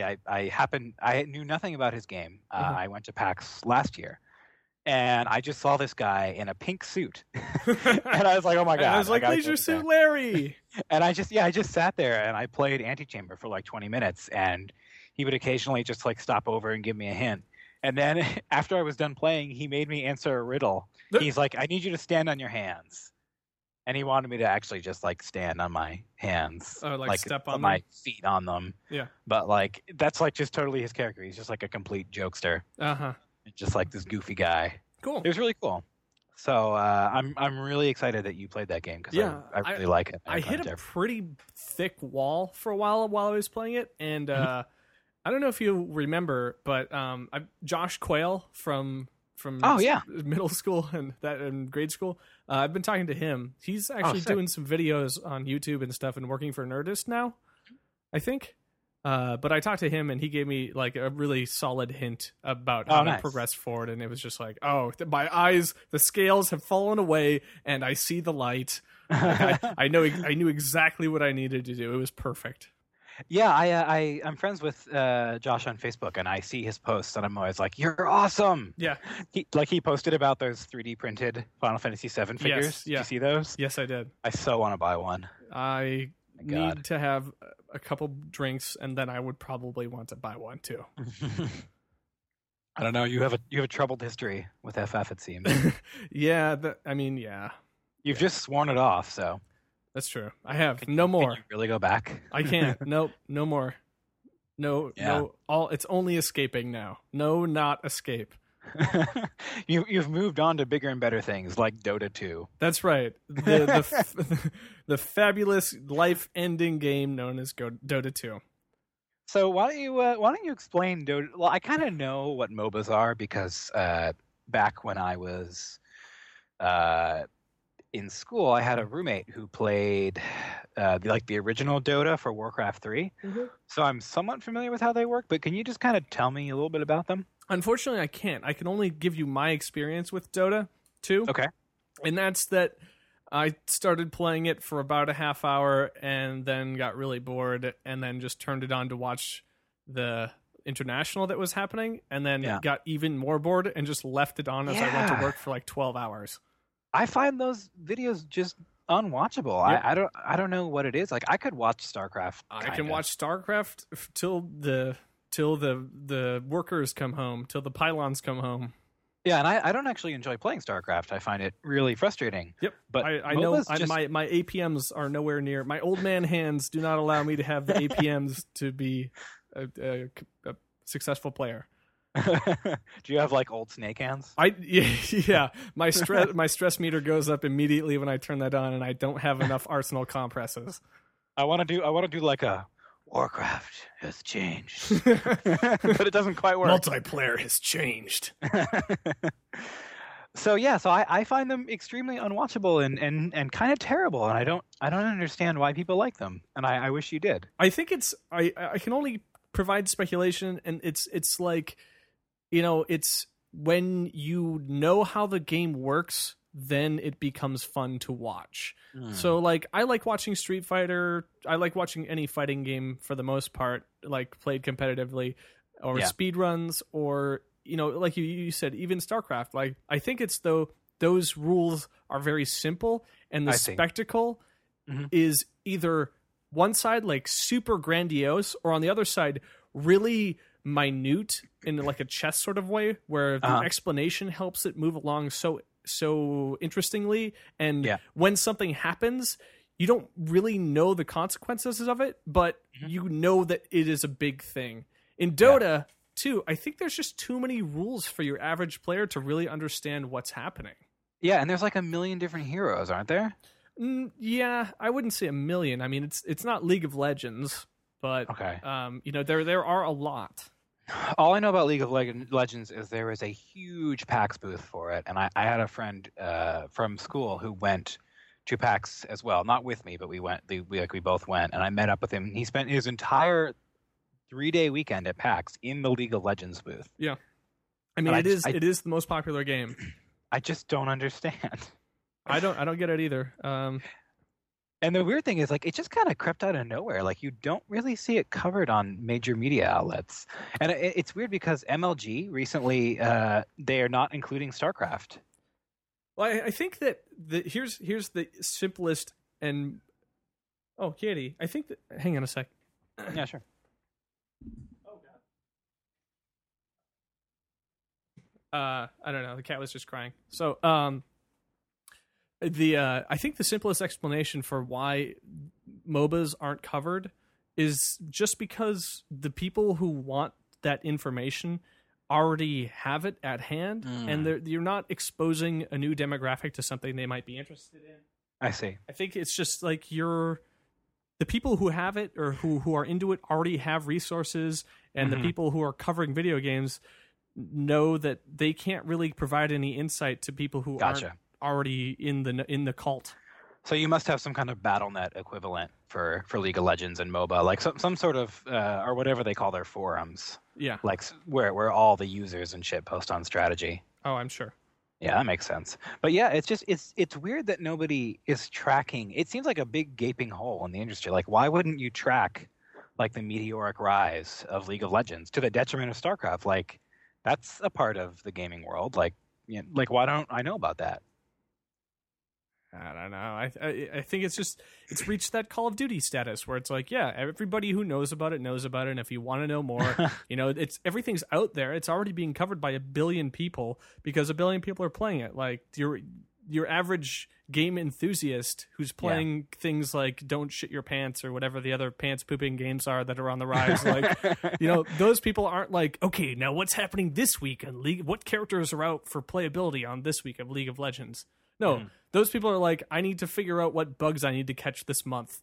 [SPEAKER 1] I knew nothing about his game. I went to PAX last year, and I just saw this guy in a pink suit, and I was like, "Oh my god!"
[SPEAKER 2] I was like, "Leisure Suit Larry!"
[SPEAKER 1] And I just sat there and I played Antichamber for like 20 minutes, and he would occasionally just like stop over and give me a hint. And then after I was done playing, he made me answer a riddle. He's like, "I need you to stand on your hands." And he wanted me to actually just like stand on my hands,
[SPEAKER 2] like step on
[SPEAKER 1] my feet on them.
[SPEAKER 2] Yeah,
[SPEAKER 1] but like that's like just totally his character. He's just like a complete jokester. Just like this goofy guy.
[SPEAKER 2] Cool.
[SPEAKER 1] It was really cool. So I'm really excited that you played that game because I really like it.
[SPEAKER 2] I hit a pretty thick wall for a while I was playing it, and I don't know if you remember, but Josh Quayle from middle school and grade school. I've been talking to him. He's actually doing some videos on YouTube and stuff and working for Nerdist now, I think. But I talked to him and he gave me like a really solid hint about how to progress forward. And it was just like, my eyes, the scales have fallen away and I see the light. Like, I knew exactly what I needed to do. It was perfect.
[SPEAKER 1] Yeah, I'm friends with Josh on Facebook, and I see his posts, and I'm always like, "You're awesome!"
[SPEAKER 2] Yeah,
[SPEAKER 1] he posted about those 3D printed Final Fantasy VII figures.
[SPEAKER 2] Yes, yeah.
[SPEAKER 1] Did you see those?
[SPEAKER 2] Yes, I did.
[SPEAKER 1] I so want to buy one.
[SPEAKER 2] I need to have a couple drinks, and then I would probably want to buy one too.
[SPEAKER 1] I don't know. You have a troubled history with FF, it seems.
[SPEAKER 2] Yeah,
[SPEAKER 1] You've just sworn it off, so.
[SPEAKER 2] That's true. I have no more.
[SPEAKER 1] Can you really go back?
[SPEAKER 2] I can't. Nope. No more. No. It's only escaping now. No, not escape.
[SPEAKER 1] You've moved on to bigger and better things like Dota 2.
[SPEAKER 2] That's right. The fabulous life-ending game known as Dota 2.
[SPEAKER 1] So why don't you explain Dota? Well, I kind of know what MOBAs are because back when I was in school, I had a roommate who played the original Dota for Warcraft 3. So I'm somewhat familiar with how they work, but can you just kind of tell me a little bit about them?
[SPEAKER 2] Unfortunately, I can't. I can only give you my experience with Dota 2.
[SPEAKER 1] Okay.
[SPEAKER 2] And that's that I started playing it for about a half hour and then got really bored and then just turned it on to watch the international that was happening and then got even more bored and just left it on as I went to work for like 12 hours.
[SPEAKER 1] I find those videos just unwatchable. Yep. I don't know what it is. Like I could watch StarCraft.
[SPEAKER 2] I can watch StarCraft till till the workers come home, till the pylons come home.
[SPEAKER 1] Yeah, and I don't actually enjoy playing StarCraft. I find it really frustrating.
[SPEAKER 2] Yep,
[SPEAKER 1] but
[SPEAKER 2] I know my APMs are nowhere near. My old man hands do not allow me to have the APMs to be a successful player.
[SPEAKER 1] Do you have like old snake hands?
[SPEAKER 2] Yeah. My stress meter goes up immediately when I turn that on, and I don't have enough arsenal compresses.
[SPEAKER 1] I want to do like a Warcraft has changed, but it doesn't quite work.
[SPEAKER 2] Multiplayer has changed.
[SPEAKER 1] So I find them extremely unwatchable and kind of terrible, and I don't understand why people like them, and I wish you did.
[SPEAKER 2] I think I can only provide speculation, and it's like, it's when you know how the game works, then it becomes fun to watch. So like, I like watching Street Fighter. I like watching any fighting game for the most part, like played competitively, or speed runs, or like you said, even StarCraft. Like, I think it's those rules are very simple, and the spectacle is either one side like super grandiose, or on the other side really minute in like a chess sort of way, where the explanation helps it move along so interestingly, and when something happens, you don't really know the consequences of it, but you know that it is a big thing. In Dota too, I think there's just too many rules for your average player to really understand what's happening.
[SPEAKER 1] Yeah, and there's like a million different heroes, aren't there?
[SPEAKER 2] Yeah, I wouldn't say a million. I mean, it's not League of Legends, but there are a lot.
[SPEAKER 1] All I know about League of Legends is there is a huge PAX booth for it, and I had a friend from school who went to PAX as well. Not with me, but we went. We both went, and I met up with him. He spent his entire 3-day weekend at PAX in the League of Legends booth.
[SPEAKER 2] Yeah, I mean, it is the most popular game.
[SPEAKER 1] I just don't understand.
[SPEAKER 2] I don't get it either.
[SPEAKER 1] And the weird thing is, like, it just kind of crept out of nowhere. Like, you don't really see it covered on major media outlets. And it's weird because MLG recently, they are not including StarCraft.
[SPEAKER 2] Well, I think that here's the simplest and... Oh, Katie, I think that... Hang on a sec.
[SPEAKER 1] Yeah, sure.
[SPEAKER 2] Oh, God. I don't know. The cat was just crying. So, I think the simplest explanation for why MOBAs aren't covered is just because the people who want that information already have it at hand, and you're not exposing a new demographic to something they might be interested in.
[SPEAKER 1] I see.
[SPEAKER 2] I think it's just like the people who have it or who are into it already have resources, and the people who are covering video games know that they can't really provide any insight to people who aren't already in the cult.
[SPEAKER 1] So you must have some kind of BattleNet equivalent for League of Legends and MOBA, like some sort of or whatever they call their forums.
[SPEAKER 2] Yeah,
[SPEAKER 1] like where all the users and shit post on strategy.
[SPEAKER 2] Oh, I'm sure.
[SPEAKER 1] Yeah, that makes sense. But yeah, it's weird that nobody is tracking. It seems like a big gaping hole in the industry. Like, why wouldn't you track like the meteoric rise of League of Legends to the detriment of StarCraft? Like, that's a part of the gaming world. Like, why don't I know about that?
[SPEAKER 2] I don't know. I think it's reached that Call of Duty status where it's like, yeah, everybody who knows about it, and if you want to know more, everything's out there. It's already being covered by 1 billion people because 1 billion people are playing it. Like your average game enthusiast who's playing things like Don't Shit Your Pants or whatever the other pants pooping games are that are on the rise. Like, those people aren't like, okay, now what's happening this week in League? What characters are out for playability on this week of League of Legends? No, those people are like, I need to figure out what bugs I need to catch this month.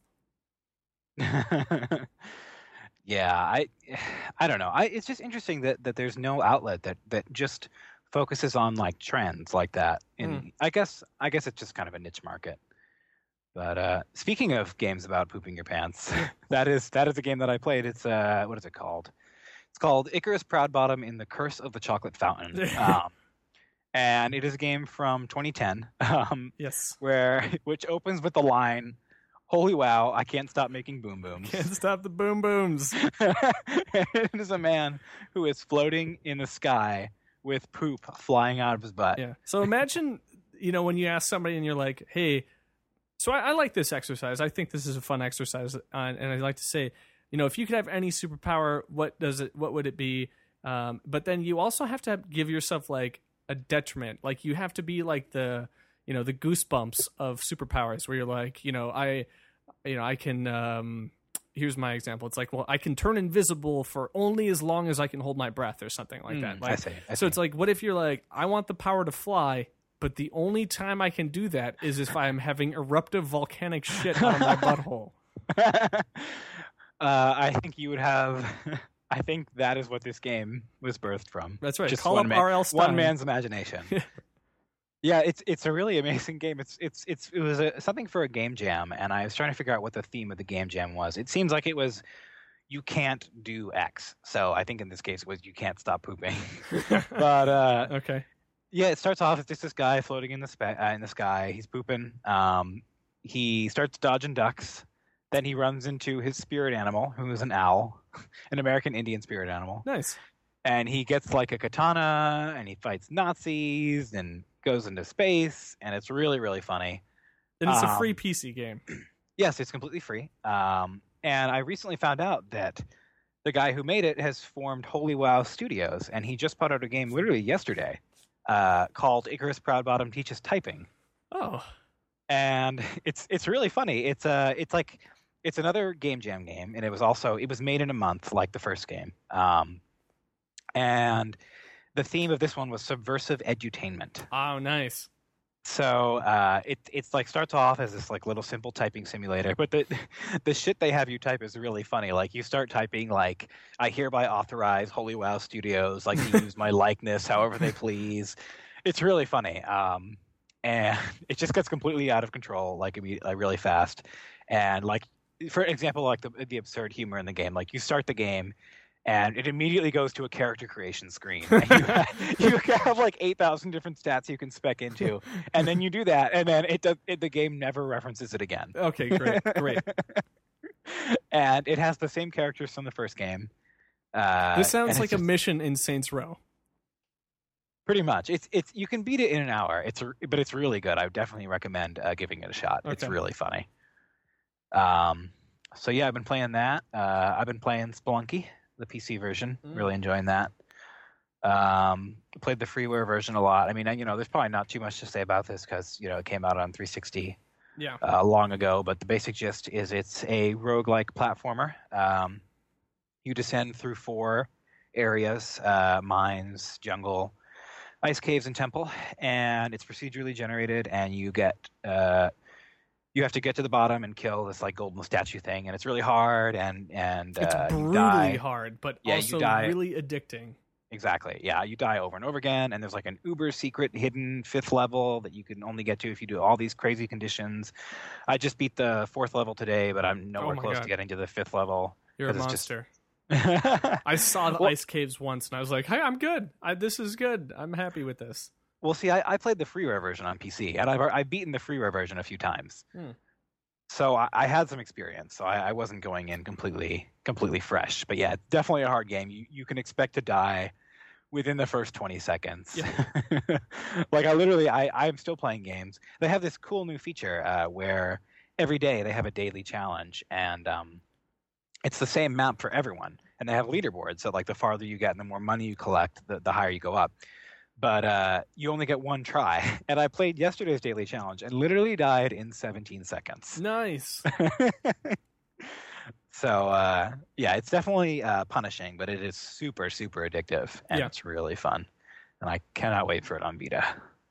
[SPEAKER 1] Yeah, I don't know. It's just interesting that there's no outlet that just focuses on like trends like that. And I guess it's just kind of a niche market. But speaking of games about pooping your pants, that is a game that I played. It's what is it called? It's called Icarus Proudbottom in the Curse of the Chocolate Fountain. And it is a game from 2010.
[SPEAKER 2] Yes.
[SPEAKER 1] Which opens with the line, "Holy wow, I can't stop making boom booms."
[SPEAKER 2] Can't stop the boom booms.
[SPEAKER 1] It is a man who is floating in the sky with poop flying out of his butt.
[SPEAKER 2] Yeah. So imagine, when you ask somebody and you're like, hey, so I like this exercise. I think this is a fun exercise. And I like to say, if you could have any superpower, what would it be? But then you also have to give yourself like a detriment. Like you have to be like the goosebumps of superpowers where you're like, I can, here's my example. It's like, well, I can turn invisible for only as long as I can hold my breath or something like that. Like,
[SPEAKER 1] I see.
[SPEAKER 2] So it's like, what if you're like, I want the power to fly, but the only time I can do that is if I'm having eruptive volcanic shit out of my butthole.
[SPEAKER 1] I think you would have. I think that is what this game was birthed from.
[SPEAKER 2] That's right.
[SPEAKER 1] Just
[SPEAKER 2] Call up R.L. Stine.
[SPEAKER 1] One man's imagination. Yeah, it's a really amazing game. It was something for a game jam, and I was trying to figure out what the theme of the game jam was. It seems like it was you can't do X. So I think in this case it was you can't stop pooping. But
[SPEAKER 2] okay.
[SPEAKER 1] Yeah, it starts off as just this guy floating in the sky. He's pooping. He starts dodging ducks. Then he runs into his spirit animal, who is an owl, an American Indian spirit animal.
[SPEAKER 2] Nice.
[SPEAKER 1] And he gets like a katana, and he fights Nazis, and goes into space, and it's really, really funny.
[SPEAKER 2] And it's a free PC game.
[SPEAKER 1] Yes, it's completely free. And I recently found out that the guy who made it has formed Holy WoW Studios, and he just put out a game literally yesterday called Icarus Proudbottom Teaches Typing.
[SPEAKER 2] Oh.
[SPEAKER 1] And it's really funny. It's another game jam game, and it was made in a month like the first game. And the theme of this one was subversive edutainment.
[SPEAKER 2] Oh, nice.
[SPEAKER 1] So it's like starts off as this like little simple typing simulator, but the shit they have you type is really funny. Like you start typing like, I hereby authorize Holy WoW Studios like to use my likeness however they please. It's really funny, and it just gets completely out of control like really fast. And like for example, like the absurd humor in the game. Like you start the game, and it immediately goes to a character creation screen. And you have like 8,000 different stats you can spec into, and then you do that, and then the game never references it again.
[SPEAKER 2] Okay, great.
[SPEAKER 1] And it has the same characters from the first game.
[SPEAKER 2] This sounds like a mission in Saints Row.
[SPEAKER 1] Pretty much. It's you can beat it in an hour. But it's really good. I would definitely recommend giving it a shot. Okay. It's really funny. So yeah, I've been playing that. I've been playing Spelunky, the PC version. Really enjoying that. Played the freeware version a lot. I mean, there's probably not too much to say about this because it came out on 360 long ago. But the basic gist is it's a roguelike platformer. You descend through 4 areas: mines, jungle, ice caves, and temple. And it's procedurally generated, and you get you have to get to the bottom and kill this like golden statue thing, and it's really hard and
[SPEAKER 2] it's brutally hard, but also really addicting.
[SPEAKER 1] Exactly. Yeah, you die over and over again, and there's like an uber secret hidden 5th level that you can only get to if you do all these crazy conditions. I just beat the 4th level today, but I'm nowhere close to getting to the 5th level.
[SPEAKER 2] You're a monster. I saw the ice caves once, and I was like, "Hey, I'm good. This is good. I'm happy with this."
[SPEAKER 1] Well, see, I played the freeware version on PC, and I've beaten the freeware version a few times. So I had some experience, so I wasn't going in completely fresh. But yeah, it's definitely a hard game. You can expect to die within the first 20 seconds. Yeah. Like I'm still playing games. They have this cool new feature where every day they have a daily challenge, and it's the same map for everyone. And they have leaderboards, so like the farther you get and the more money you collect, the higher you go up. But you only get one try. And I played yesterday's daily challenge and literally died in 17 seconds.
[SPEAKER 2] Nice.
[SPEAKER 1] So, yeah, it's definitely punishing, but it is super, super addictive. And it's really fun. And I cannot wait for it on Vita.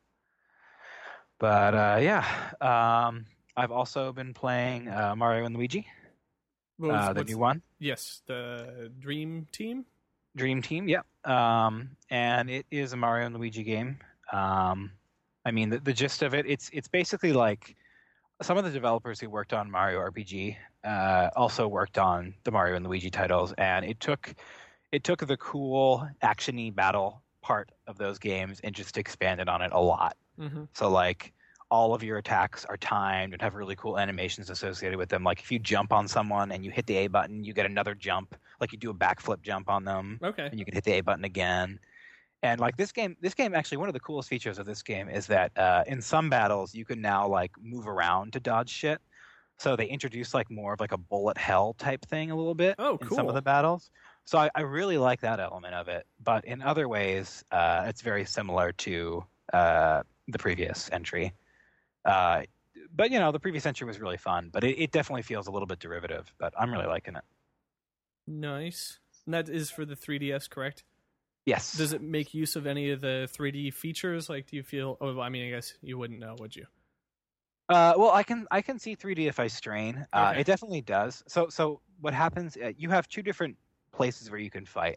[SPEAKER 1] But, I've also been playing Mario & Luigi. The new one.
[SPEAKER 2] Yes, the Dream Team.
[SPEAKER 1] Dream Team, yeah. And it is a Mario & Luigi game. I mean, the gist of it, it's basically like some of the developers who worked on Mario RPG also worked on the Mario & Luigi titles, and it took the cool action-y battle part of those games and just expanded on it a lot. Mm-hmm. So like all of your attacks are timed and have really cool animations associated with them. Like if you jump on someone and you hit the A button, you get another jump. Like you do a backflip jump on them, and you can hit the A button again. And like this game actually, one of the coolest features of this game is that in some battles you can now like move around to dodge shit. So they introduced like more of like a bullet hell type thing a little bit in some of
[SPEAKER 2] cool.
[SPEAKER 1] the battles. So I really like that element of it. But in other ways, it's very similar to the previous entry. But the previous entry was really fun. But it definitely feels a little bit derivative. But I'm really liking it.
[SPEAKER 2] Nice. And that is for the 3DS, correct?
[SPEAKER 1] Yes.
[SPEAKER 2] Does it make use of any of the 3D features? Like, do you feel? Oh, I mean, I guess you wouldn't know, would you?
[SPEAKER 1] Well, I can see 3D if I strain.
[SPEAKER 2] Okay.
[SPEAKER 1] It definitely does. So what happens? You have two different places where you can fight.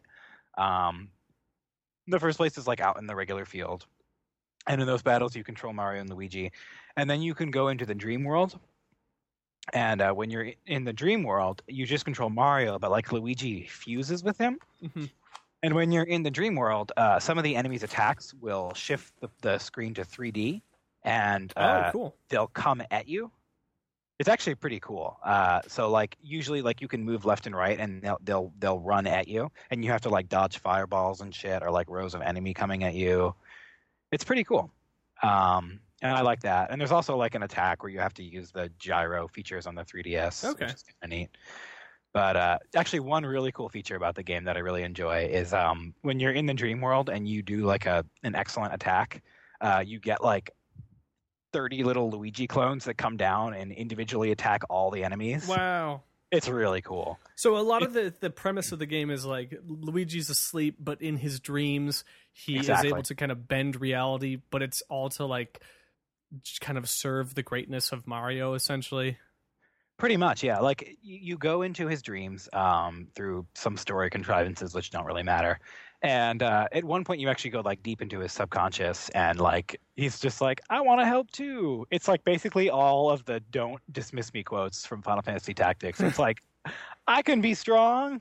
[SPEAKER 1] The first place is like out in the regular field, and in those battles you control Mario and Luigi, and then you can go into the dream world. And when you're in the dream world, you just control Mario, but like Luigi fuses with him.
[SPEAKER 2] Mm-hmm.
[SPEAKER 1] And when you're in the dream world, some of the enemies' attacks will shift the screen to 3D. And
[SPEAKER 2] cool.
[SPEAKER 1] They'll come at you. It's actually pretty cool. So like usually like you can move left and right, and they'll run at you, and you have to like dodge fireballs and shit, or like rows of enemy coming at you. It's pretty cool, and I like that. And there's also like an attack where you have to use the gyro features on the 3DS,
[SPEAKER 2] okay,
[SPEAKER 1] which is kind of neat. But actually, one really cool feature about the game that I really enjoy is when you're in the dream world and you do like an excellent attack, you get like 30 little Luigi clones that come down and individually attack all the enemies.
[SPEAKER 2] Wow.
[SPEAKER 1] It's really cool.
[SPEAKER 2] So a lot of the premise of the game is like Luigi's asleep, but in his dreams he is able to kind of bend reality, but it's all to like kind of serve the greatness of Mario, essentially.
[SPEAKER 1] Pretty much, yeah. Like you go into his dreams through some story contrivances which don't really matter. And at one point, you actually go like deep into his subconscious, and like he's just like, "I want to help too." It's like basically all of the "Don't dismiss me" quotes from Final Fantasy Tactics. It's like, "I can be strong.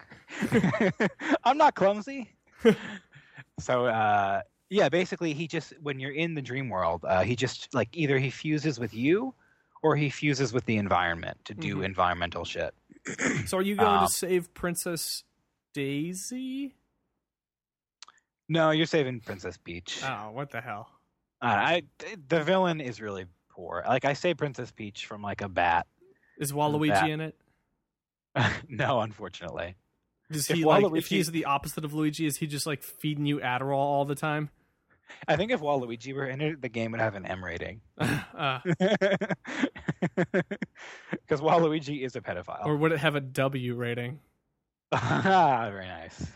[SPEAKER 1] I'm not clumsy." So yeah, basically, he just when you're in the dream world, he just like either he fuses with you, or he fuses with the environment to do environmental shit.
[SPEAKER 2] So, are you going to save Princess Daisy?
[SPEAKER 1] No, you're saving Princess Peach.
[SPEAKER 2] Oh, what the hell?
[SPEAKER 1] The villain is really poor. Like I say, Princess Peach from like a bat.
[SPEAKER 2] Is Waluigi in it?
[SPEAKER 1] No, unfortunately.
[SPEAKER 2] Is he if he's the opposite of Luigi, is he just like feeding you Adderall all the time?
[SPEAKER 1] I think if Waluigi were in it, the game would have an M rating. Because Waluigi is a pedophile.
[SPEAKER 2] Or would it have a W rating?
[SPEAKER 1] Very nice.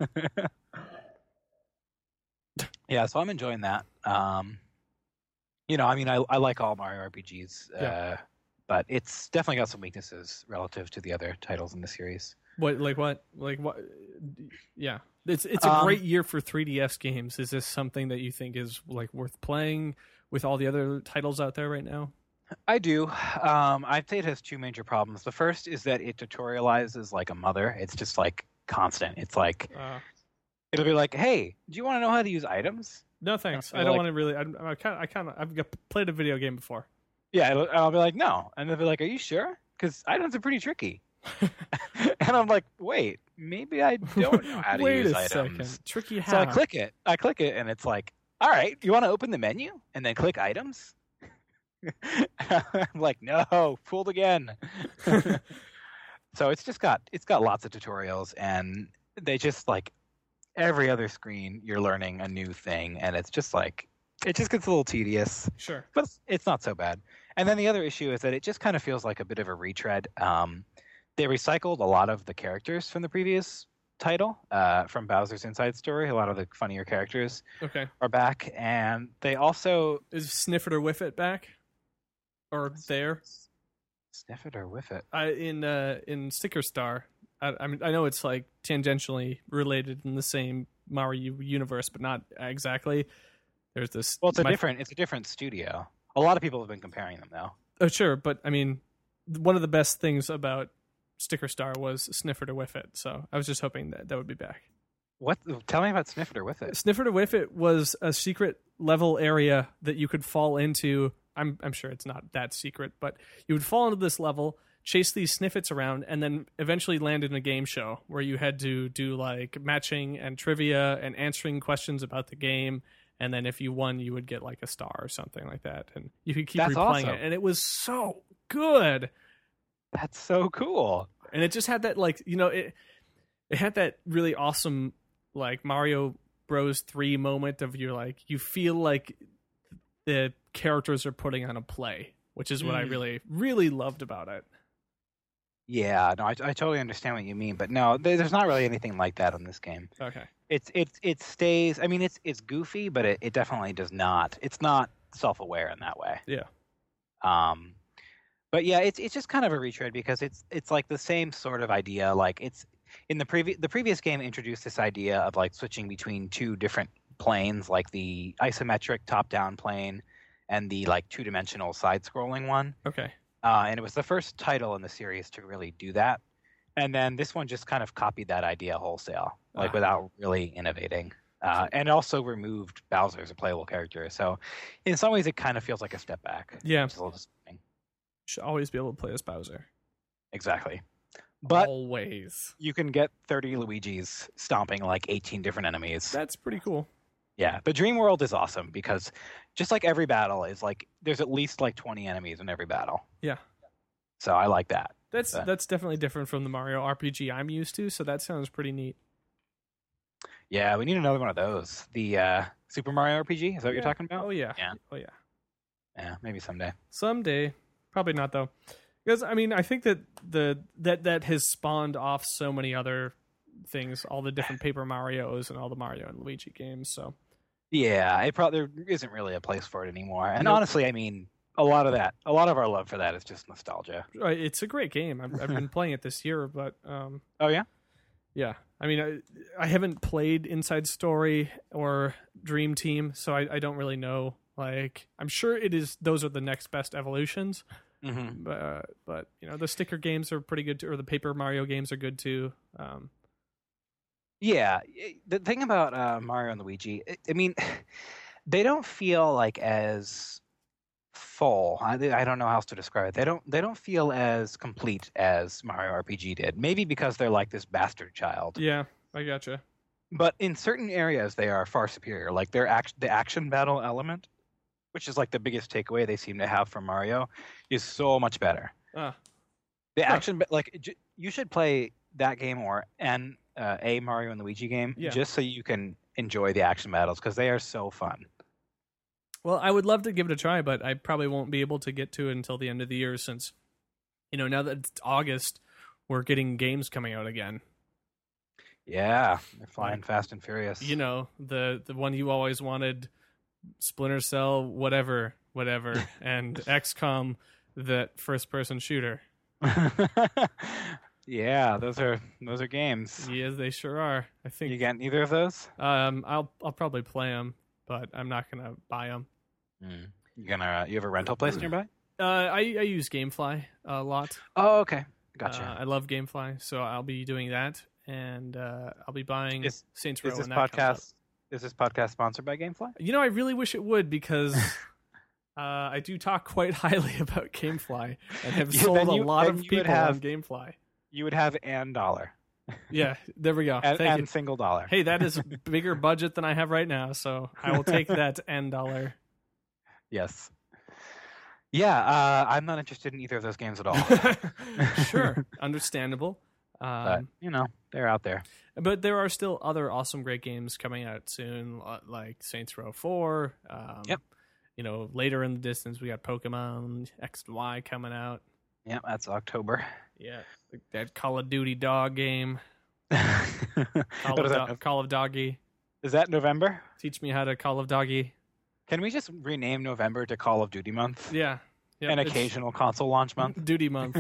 [SPEAKER 1] Yeah, so I'm enjoying that. I mean, I like all Mario RPGs, but it's definitely got some weaknesses relative to the other titles in the series.
[SPEAKER 2] What? Yeah, it's a great year for 3DS games. Is this something that you think is like worth playing with all the other titles out there right now?
[SPEAKER 1] I do. I'd say it has two major problems. The first is that it tutorializes like a mother. It's just like constant. It's like it'll be like, "Hey, do you want to know how to use items?"
[SPEAKER 2] No, thanks. I don't want to really. I've played a video game before.
[SPEAKER 1] Yeah, I'll be like, "No," and they'll be like, "Are you sure? Because items are pretty tricky." And I'm like, "Wait, maybe I don't know how to use items."
[SPEAKER 2] Second. Tricky how?
[SPEAKER 1] So I click it, and it's like, "All right, you want to open the menu and then click items?" I'm like, "No, fooled again." So it's got lots of tutorials, and they just like every other screen you're learning a new thing, and it's just like it just gets a little tedious.
[SPEAKER 2] Sure,
[SPEAKER 1] but it's not so bad. And then the other issue is that it just kind of feels like a bit of a retread. They recycled a lot of the characters from the previous title, from Bowser's Inside Story. A lot of the funnier characters are back, and they also
[SPEAKER 2] is Sniff It or Whiff It back or there?
[SPEAKER 1] Sniff It or Whiff It
[SPEAKER 2] in Sticker Star. I mean, I know it's like tangentially related in the same Mario universe, but not exactly. There's this.
[SPEAKER 1] Well, it's a different studio. A lot of people have been comparing them, though.
[SPEAKER 2] Oh, sure, but I mean, one of the best things about Sticker Star was Sniff It or Whiff It. So I was just hoping that would be back.
[SPEAKER 1] What? Tell me about Sniff It or Whiff It.
[SPEAKER 2] Sniff It or Whiff It was a secret level area that you could fall into. I'm sure it's not that secret, but you would fall into this level, chase these Sniffits around, and then eventually land in a game show where you had to do like matching and trivia and answering questions about the game. And then if you won, you would get like a star or something like that. And you could keep replaying it. And it was so good.
[SPEAKER 1] That's so cool.
[SPEAKER 2] And it just had that, like, it had that really awesome, like, Mario Bros. 3 moment of you feel like the characters are putting on a play, which is what I really, really loved about it.
[SPEAKER 1] Yeah, no, I totally understand what you mean, but no, there's not really anything like that in this game.
[SPEAKER 2] Okay.
[SPEAKER 1] It stays. I mean, it's goofy, but it definitely does not. It's not self-aware in that way.
[SPEAKER 2] Yeah.
[SPEAKER 1] But yeah, it's just kind of a retread because it's like the same sort of idea. Like it's in the previous game introduced this idea of like switching between two different planes, like the isometric top-down plane and the like two-dimensional side-scrolling one.
[SPEAKER 2] Okay.
[SPEAKER 1] And it was the first title in the series to really do that. And then this one just kind of copied that idea wholesale, like without really innovating. And also removed Bowser as a playable character. So in some ways, it kind of feels like a step back.
[SPEAKER 2] Yeah.
[SPEAKER 1] Which is a little disappointing.
[SPEAKER 2] Should always be able to play as Bowser.
[SPEAKER 1] Exactly. But
[SPEAKER 2] always.
[SPEAKER 1] You can get 30 Luigis stomping like 18 different enemies.
[SPEAKER 2] That's pretty cool.
[SPEAKER 1] Yeah. The Dream World is awesome because just like every battle is like, there's at least like 20 enemies in every battle.
[SPEAKER 2] Yeah.
[SPEAKER 1] So I like that.
[SPEAKER 2] That's definitely different from the Mario RPG I'm used to, so that sounds pretty neat.
[SPEAKER 1] Yeah, we need another one of those. The Super Mario RPG, is that what you're talking about?
[SPEAKER 2] Oh yeah.
[SPEAKER 1] Yeah.
[SPEAKER 2] Oh yeah.
[SPEAKER 1] Yeah, maybe someday.
[SPEAKER 2] Someday. Probably not though. Because I mean, I think that that has spawned off so many other things, all the different Paper Marios and all the Mario and Luigi games, so
[SPEAKER 1] yeah, there isn't really a place for it anymore. And honestly, I mean, a lot of our love for that is just nostalgia.
[SPEAKER 2] It's a great game. I've been playing it this year, but
[SPEAKER 1] oh yeah,
[SPEAKER 2] yeah. I mean, I haven't played Inside Story or Dream Team, so I don't really know. Like, I'm sure it is. Those are the next best evolutions.
[SPEAKER 1] Mm-hmm.
[SPEAKER 2] But the sticker games are pretty good too, or the Paper Mario games are good too.
[SPEAKER 1] Yeah, the thing about Mario and Luigi, I mean, they don't feel like as full. I don't know how else to describe it. They don't feel as complete as Mario RPG did. Maybe because they're like this bastard child.
[SPEAKER 2] Yeah, I gotcha.
[SPEAKER 1] But in certain areas, they are far superior. Like the action battle element, which is like the biggest takeaway they seem to have from Mario, is so much better. The action, like you should play that game or a Mario and Luigi game just so you can enjoy the action battles because they are so fun.
[SPEAKER 2] Well, I would love to give it a try, but I probably won't be able to get to it until the end of the year since, now that it's August, we're getting games coming out again.
[SPEAKER 1] Yeah, they're flying fast and furious.
[SPEAKER 2] The one you always wanted, Splinter Cell, whatever, and XCOM, that first-person shooter.
[SPEAKER 1] Yeah, those are games.
[SPEAKER 2] Yes, they sure are. I think
[SPEAKER 1] you get either of those.
[SPEAKER 2] I'll probably play them, but I'm not gonna buy them.
[SPEAKER 1] You have a rental place nearby?
[SPEAKER 2] I use GameFly a lot.
[SPEAKER 1] Oh, okay, gotcha.
[SPEAKER 2] I love GameFly, so I'll be doing that, and I'll be buying Saints Row.
[SPEAKER 1] Is this podcast sponsored by GameFly?
[SPEAKER 2] I really wish it would because. I do talk quite highly about GameFly and have sold a lot of people on GameFly.
[SPEAKER 1] You would have $1.
[SPEAKER 2] Yeah, there we go.
[SPEAKER 1] and single dollar.
[SPEAKER 2] Hey, that is a bigger budget than I have right now, so I will take that $1.
[SPEAKER 1] Yes. Yeah, I'm not interested in either of those games at all.
[SPEAKER 2] Sure, understandable.
[SPEAKER 1] But, they're out there.
[SPEAKER 2] But there are still other awesome, great games coming out soon, like Saints Row 4.
[SPEAKER 1] Yep.
[SPEAKER 2] Later in the distance, we got Pokemon X and Y coming out.
[SPEAKER 1] Yeah, that's October.
[SPEAKER 2] Yeah, that Call of Duty dog game. Call of Doggy.
[SPEAKER 1] Is that November?
[SPEAKER 2] Teach me how to Call of Doggy.
[SPEAKER 1] Can we just rename November to Call of Duty month?
[SPEAKER 2] Yeah. Yep,
[SPEAKER 1] An occasional console launch month?
[SPEAKER 2] Duty month.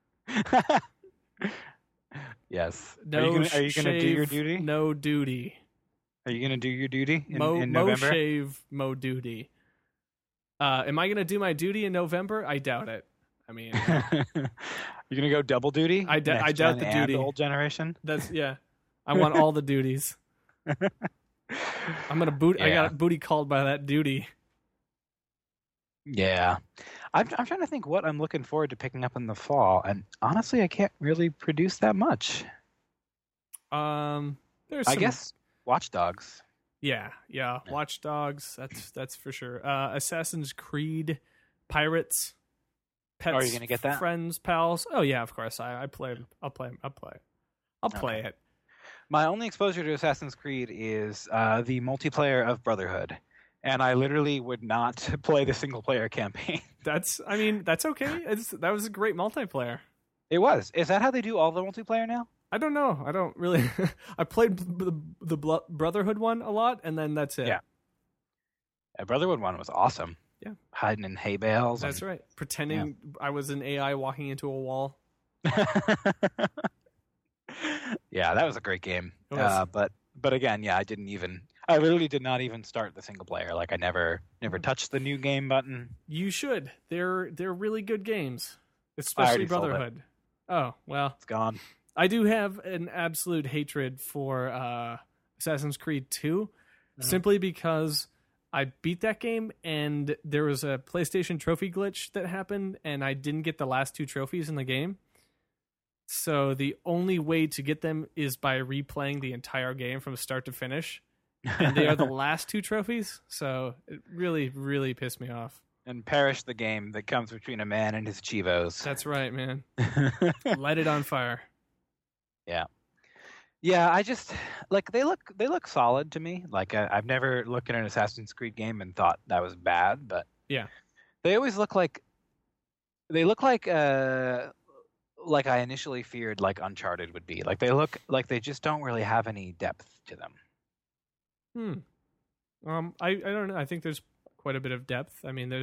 [SPEAKER 1] Yes.
[SPEAKER 2] No
[SPEAKER 1] are you going to do your duty?
[SPEAKER 2] No duty.
[SPEAKER 1] Are you going to do your duty in November?
[SPEAKER 2] Mo shave, mo duty. Am I going to do my duty in November? I doubt it. I mean,
[SPEAKER 1] you're gonna go double duty.
[SPEAKER 2] I doubt the duty.
[SPEAKER 1] Old generation.
[SPEAKER 2] I want all the duties. I'm gonna boot. Yeah. I got booty called by that duty.
[SPEAKER 1] Yeah, I'm trying to think what I'm looking forward to picking up in the fall, and honestly, I can't really produce that much. I guess Watch Dogs.
[SPEAKER 2] Yeah. Watch Dogs. That's for sure. Assassin's Creed, Pirates. Pets,
[SPEAKER 1] are you going to get that?
[SPEAKER 2] Friends, pals. Oh yeah, of course. I'll play it.
[SPEAKER 1] My only exposure to Assassin's Creed is the multiplayer of Brotherhood, and I literally would not play the single player campaign.
[SPEAKER 2] That's okay. That was a great multiplayer.
[SPEAKER 1] It was. Is that how they do all the multiplayer now?
[SPEAKER 2] I don't know. I don't really. I played the Brotherhood one a lot, and then that's it.
[SPEAKER 1] Yeah. Brotherhood one was awesome.
[SPEAKER 2] Yeah.
[SPEAKER 1] Hiding in hay bales.
[SPEAKER 2] That's right. Pretending I was an AI walking into a wall.
[SPEAKER 1] Yeah, that was a great game.
[SPEAKER 2] It was.
[SPEAKER 1] But again, yeah, I literally did not even start the single player. Like I never touched the new game button.
[SPEAKER 2] You should. They're really good games, especially Brotherhood. Oh, well.
[SPEAKER 1] It's gone.
[SPEAKER 2] I do have an absolute hatred for Assassin's Creed 2, simply because I beat that game and there was a PlayStation trophy glitch that happened and I didn't get the last 2 trophies in the game. So the only way to get them is by replaying the entire game from start to finish. And they are the last 2 trophies. So it really, really pissed me off.
[SPEAKER 1] And perish the game that comes between a man and his Chivos.
[SPEAKER 2] That's right, man. Light it on fire.
[SPEAKER 1] Yeah. Yeah, I just like they look solid to me. Like I've never looked at an Assassin's Creed game and thought that was bad, but
[SPEAKER 2] yeah,
[SPEAKER 1] they always look like like I initially feared like Uncharted would be. Like they look like they just don't really have any depth to them.
[SPEAKER 2] I don't know. I think there's quite a bit of depth. I mean,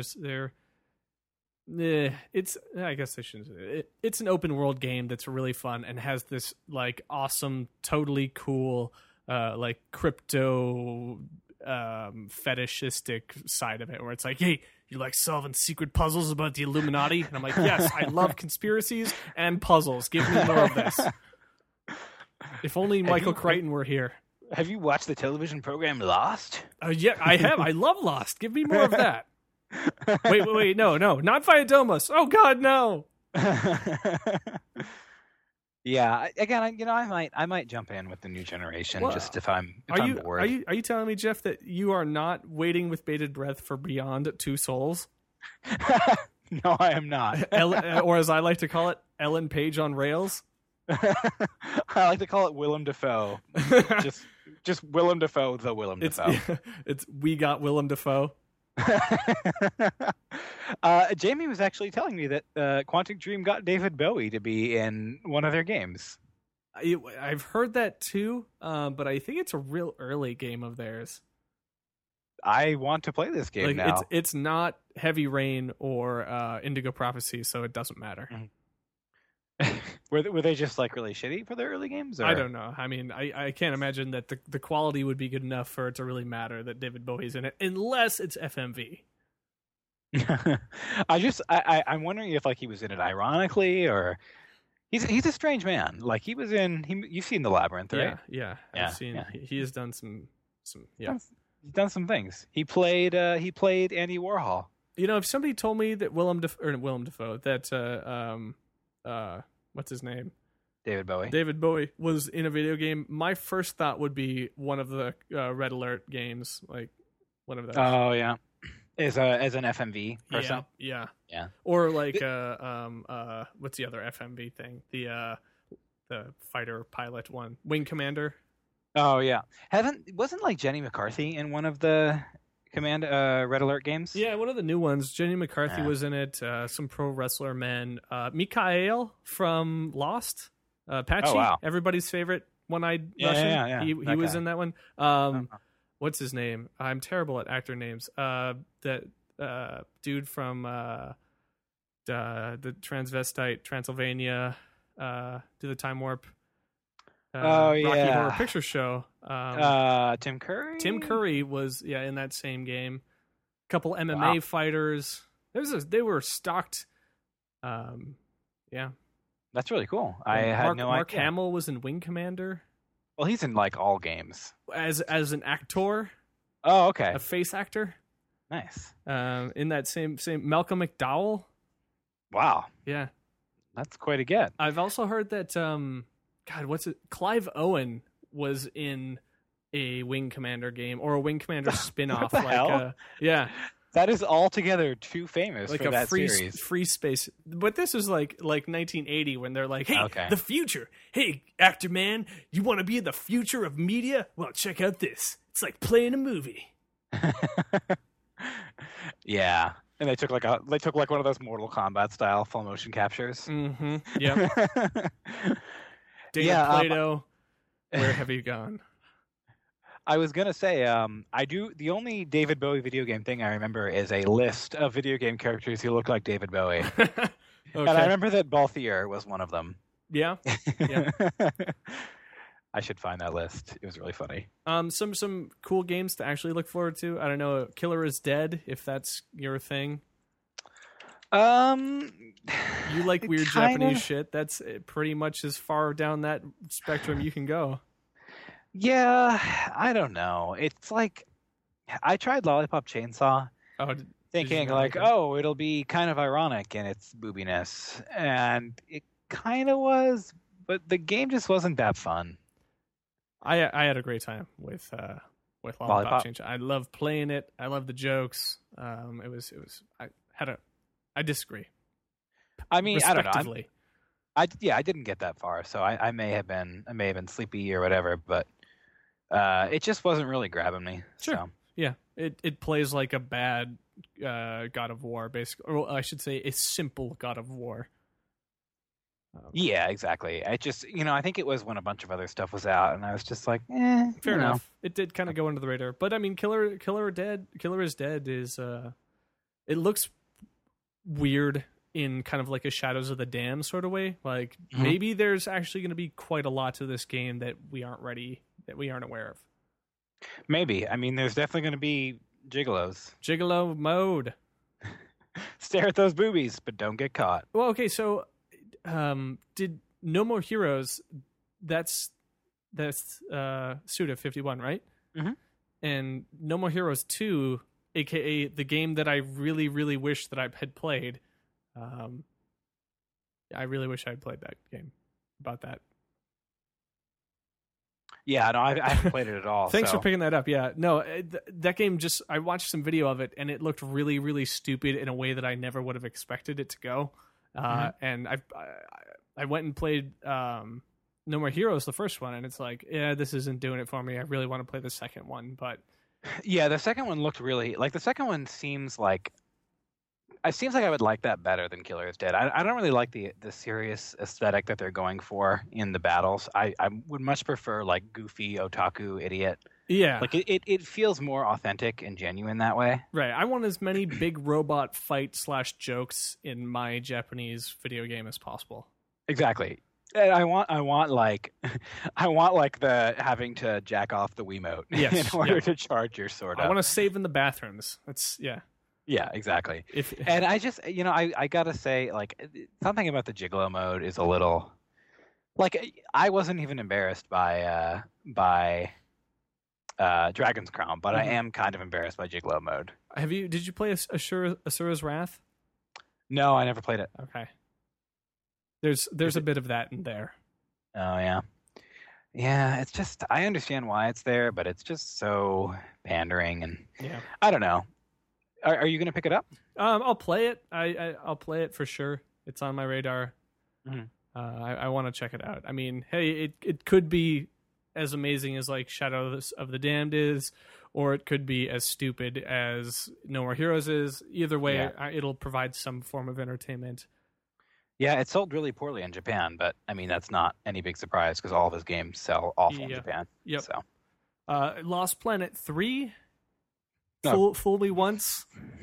[SPEAKER 2] I guess I shouldn't say it. It's an open world game that's really fun and has this like awesome, totally cool, like crypto fetishistic side of it, where it's like, hey, you like solving secret puzzles about the Illuminati? And I'm like, yes, I love conspiracies and puzzles. Give me more of this. If only Michael Crichton were here.
[SPEAKER 1] Have you watched the television program Lost?
[SPEAKER 2] Yeah, I have. I love Lost. Give me more of that. Wait, no, not Viadomos. Oh God, no.
[SPEAKER 1] Yeah, again, I might jump in with the new generation just if I'm bored.
[SPEAKER 2] Are you telling me, Jeff, that you are not waiting with bated breath for Beyond Two Souls?
[SPEAKER 1] No, I am not.
[SPEAKER 2] Or as I like to call it, Ellen Page on rails.
[SPEAKER 1] I like to call it Willem Dafoe. just Willem Dafoe, the Willem Dafoe.
[SPEAKER 2] It's we got Willem Dafoe.
[SPEAKER 1] Jamie was actually telling me that Quantic Dream got David Bowie to be in one of their games.
[SPEAKER 2] I've heard that too, but I think it's a real early game of theirs.
[SPEAKER 1] I want to play this game now.
[SPEAKER 2] It's not Heavy Rain or Indigo Prophecy, so it doesn't matter.
[SPEAKER 1] Were they just like really shitty for their early games? Or?
[SPEAKER 2] I don't know. I mean, I can't imagine that the quality would be good enough for it to really matter that David Bowie's in it, unless it's FMV.
[SPEAKER 1] I'm wondering if like he was in it ironically, or he's a strange man. Like he was in. You've seen The Labyrinth, right?
[SPEAKER 2] Yeah. I've seen. Yeah. He has done some. Yeah,
[SPEAKER 1] he's done some things. He played Andy Warhol.
[SPEAKER 2] You know, if somebody told me that Willem Dafoe, that what's his name?
[SPEAKER 1] David
[SPEAKER 2] Bowie was in a video game. My first thought would be one of the Red Alert games, like one of those.
[SPEAKER 1] Oh yeah, as an FMV person.
[SPEAKER 2] Yeah. Or like what's the other FMV thing? The fighter pilot one, Wing Commander.
[SPEAKER 1] Oh yeah, wasn't like Jenny McCarthy in one of the Red Alert games?
[SPEAKER 2] Yeah, one of the new ones. Jenny McCarthy was in it. Some pro wrestler men. Mikhail from Lost. Patchy, everybody's favorite one-eyed Russian.
[SPEAKER 1] Yeah.
[SPEAKER 2] He was in that one. What's his name? I'm terrible at actor names. That dude from the Transvestite Transylvania, Do the Time Warp. Rocky Horror Picture Show.
[SPEAKER 1] Tim Curry.
[SPEAKER 2] Tim Curry was in that same game. A couple MMA fighters. They were stocked.
[SPEAKER 1] That's really cool. I had no idea.
[SPEAKER 2] Mark Hamill was in Wing Commander.
[SPEAKER 1] Well, he's in like all games
[SPEAKER 2] as an actor.
[SPEAKER 1] Oh, okay.
[SPEAKER 2] A face actor.
[SPEAKER 1] Nice.
[SPEAKER 2] In that same Malcolm McDowell.
[SPEAKER 1] Wow.
[SPEAKER 2] Yeah.
[SPEAKER 1] That's quite a get.
[SPEAKER 2] I've also heard that Clive Owen was in a Wing Commander game or a Wing Commander spin-off.
[SPEAKER 1] What the hell?
[SPEAKER 2] Yeah.
[SPEAKER 1] That is altogether too famous
[SPEAKER 2] like
[SPEAKER 1] for
[SPEAKER 2] a
[SPEAKER 1] that
[SPEAKER 2] free
[SPEAKER 1] series.
[SPEAKER 2] free space. But this is like 1980 when they're like, hey,
[SPEAKER 1] Okay.
[SPEAKER 2] the future. Hey, actor man, you want to be in the future of media? Well, check out this. It's like playing a movie.
[SPEAKER 1] Yeah, and they took like one of those Mortal Kombat style full motion captures.
[SPEAKER 2] Mm-hmm. Yep. Dana
[SPEAKER 1] Yeah,
[SPEAKER 2] Plato, where have you gone?
[SPEAKER 1] I was gonna say, the only David Bowie video game thing I remember is a list of video game characters who look like David Bowie,
[SPEAKER 2] Okay.
[SPEAKER 1] and I remember that Balthier was one of them.
[SPEAKER 2] Yeah. Yeah.
[SPEAKER 1] I should find that list. It was really funny.
[SPEAKER 2] Some cool games to actually look forward to. I don't know, Killer is Dead, if that's your thing. You like weird Japanese shit. That's pretty much as far down that spectrum you can go.
[SPEAKER 1] Yeah, I don't know. It's like I tried Lollipop Chainsaw, thinking like, oh, it'll be kind of ironic in its boobiness, and it kind of was, but the game just wasn't that fun.
[SPEAKER 2] I had a great time with Lollipop Chainsaw. I love playing it. I love the jokes. I disagree.
[SPEAKER 1] I mean, I don't know.
[SPEAKER 2] Respectively.
[SPEAKER 1] I didn't get that far, so I may have been sleepy or whatever, but it just wasn't really grabbing me.
[SPEAKER 2] Sure.
[SPEAKER 1] So.
[SPEAKER 2] Yeah. It plays like a bad God of War, basically. Or I should say a simple God of War.
[SPEAKER 1] Yeah, exactly. I just, I think it was when a bunch of other stuff was out, and I was just like, fair
[SPEAKER 2] enough. It did kind of go under the radar, but I mean, Killer is Dead is it looks weird in kind of like a Shadows of the Dam sort of way. Like maybe there's actually going to be quite a lot to this game that we aren't aware of. Maybe. I mean, there's definitely going to be gigolos. Gigolo mode.
[SPEAKER 1] Stare at those boobies, but don't get caught.
[SPEAKER 2] Well, okay, so did No More Heroes, that's Suda 51, right?
[SPEAKER 1] Mm-hmm.
[SPEAKER 2] And No More Heroes 2, aka the game that I really, really wish that I had played. I really wish I had played that game. About that.
[SPEAKER 1] Yeah, no, I haven't played it at all.
[SPEAKER 2] Thanks for picking that up. Yeah, no, that game I watched some video of it, and it looked really, really stupid in a way that I never would have expected it to go. And I went and played No More Heroes, the first one, and it's like, yeah, this isn't doing it for me. I really want to play the second one, but
[SPEAKER 1] yeah, the second one looked really like the second one seems like I would like that better than Killer is Dead. I don't really like the serious aesthetic that they're going for in the battles. I would much prefer like goofy otaku idiot.
[SPEAKER 2] Yeah,
[SPEAKER 1] like it feels more authentic and genuine that way.
[SPEAKER 2] Right. I want as many big robot fight / jokes in my Japanese video game as possible.
[SPEAKER 1] Exactly. And I want like the having to jack off the Wiimote in order to charge your sword.
[SPEAKER 2] I want to save in the bathrooms. That's
[SPEAKER 1] Yeah, exactly. And I just, I gotta say, like, something about the Gigolo mode is a little, like, I wasn't even embarrassed by Dragon's Crown, but I am kind of embarrassed by Gigolo mode.
[SPEAKER 2] Did you play Asura's Wrath?
[SPEAKER 1] No, I never played it.
[SPEAKER 2] Okay. There's a bit of that in there.
[SPEAKER 1] Oh yeah. Yeah, it's just, I understand why it's there, but it's just so pandering, and I don't know. Are you going to pick it up?
[SPEAKER 2] I'll play it. I'll play it for sure. It's on my radar.
[SPEAKER 1] Mm-hmm.
[SPEAKER 2] I want to check it out. I mean, hey, it could be as amazing as like Shadows of the Damned is, or it could be as stupid as No More Heroes is. Either way, it'll provide some form of entertainment. Yeah,
[SPEAKER 1] it sold really poorly in Japan, but I mean that's not any big surprise because all of his games sell awful in Japan.
[SPEAKER 2] Yep.
[SPEAKER 1] So,
[SPEAKER 2] Lost Planet 3.
[SPEAKER 1] No.
[SPEAKER 2] Fool me once.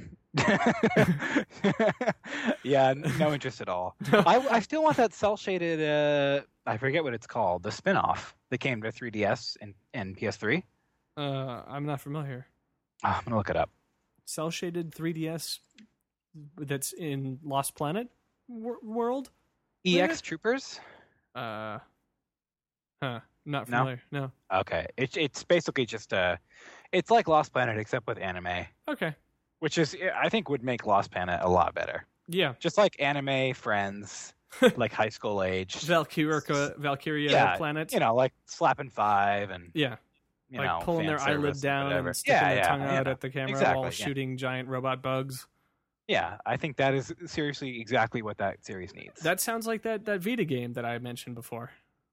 [SPEAKER 1] Yeah, no interest at all. I still want that cell shaded. I forget what it's called. The spin-off that came to 3DS and PS3.
[SPEAKER 2] I'm not familiar.
[SPEAKER 1] I'm gonna look it up.
[SPEAKER 2] Cell shaded 3DS. That's in Lost Planet world.
[SPEAKER 1] EX Troopers.
[SPEAKER 2] Not familiar. No.
[SPEAKER 1] Okay, it's basically just it's like Lost Planet except with anime.
[SPEAKER 2] Okay.
[SPEAKER 1] Which is, I think, would make Lost Planet a lot better.
[SPEAKER 2] Yeah.
[SPEAKER 1] Just like anime friends, like high school age.
[SPEAKER 2] Valkyria Planet.
[SPEAKER 1] Like Slappin' 5 and
[SPEAKER 2] pulling their eyelid down and sticking their tongue out at the camera while shooting giant robot bugs.
[SPEAKER 1] Yeah, I think that is seriously exactly what that series needs.
[SPEAKER 2] That sounds like that Vita game that I mentioned before.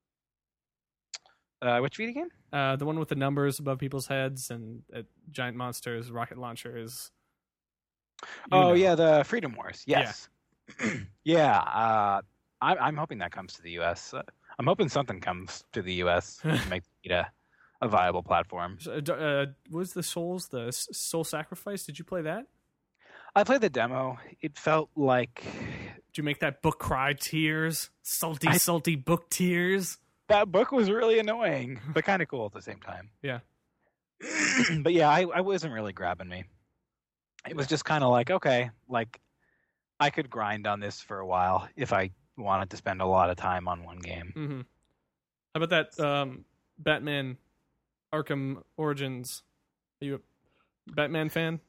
[SPEAKER 1] Which Vita game?
[SPEAKER 2] The one with the numbers above people's heads and giant monsters, rocket launchers.
[SPEAKER 1] Yeah, the Freedom Wars. Yes. Yeah. I'm hoping that comes to the U.S. I'm hoping something comes to the U.S. to make Vita a viable platform.
[SPEAKER 2] Was the Soul Sacrifice? Did you play that?
[SPEAKER 1] I played the demo. It felt like...
[SPEAKER 2] Did you make that book cry tears? Salty book tears?
[SPEAKER 1] That book was really annoying, but kind of cool at the same time.
[SPEAKER 2] Yeah.
[SPEAKER 1] But yeah, I wasn't really grabbing me. It was just kind of like, okay, like I could grind on this for a while if I wanted to spend a lot of time on one game.
[SPEAKER 2] Mm-hmm. How about that Batman Arkham Origins? Are you a Batman fan?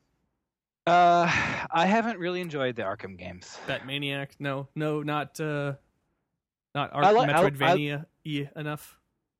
[SPEAKER 1] I haven't really enjoyed the Arkham games.
[SPEAKER 2] Batmaniac? No, not Metroidvania enough.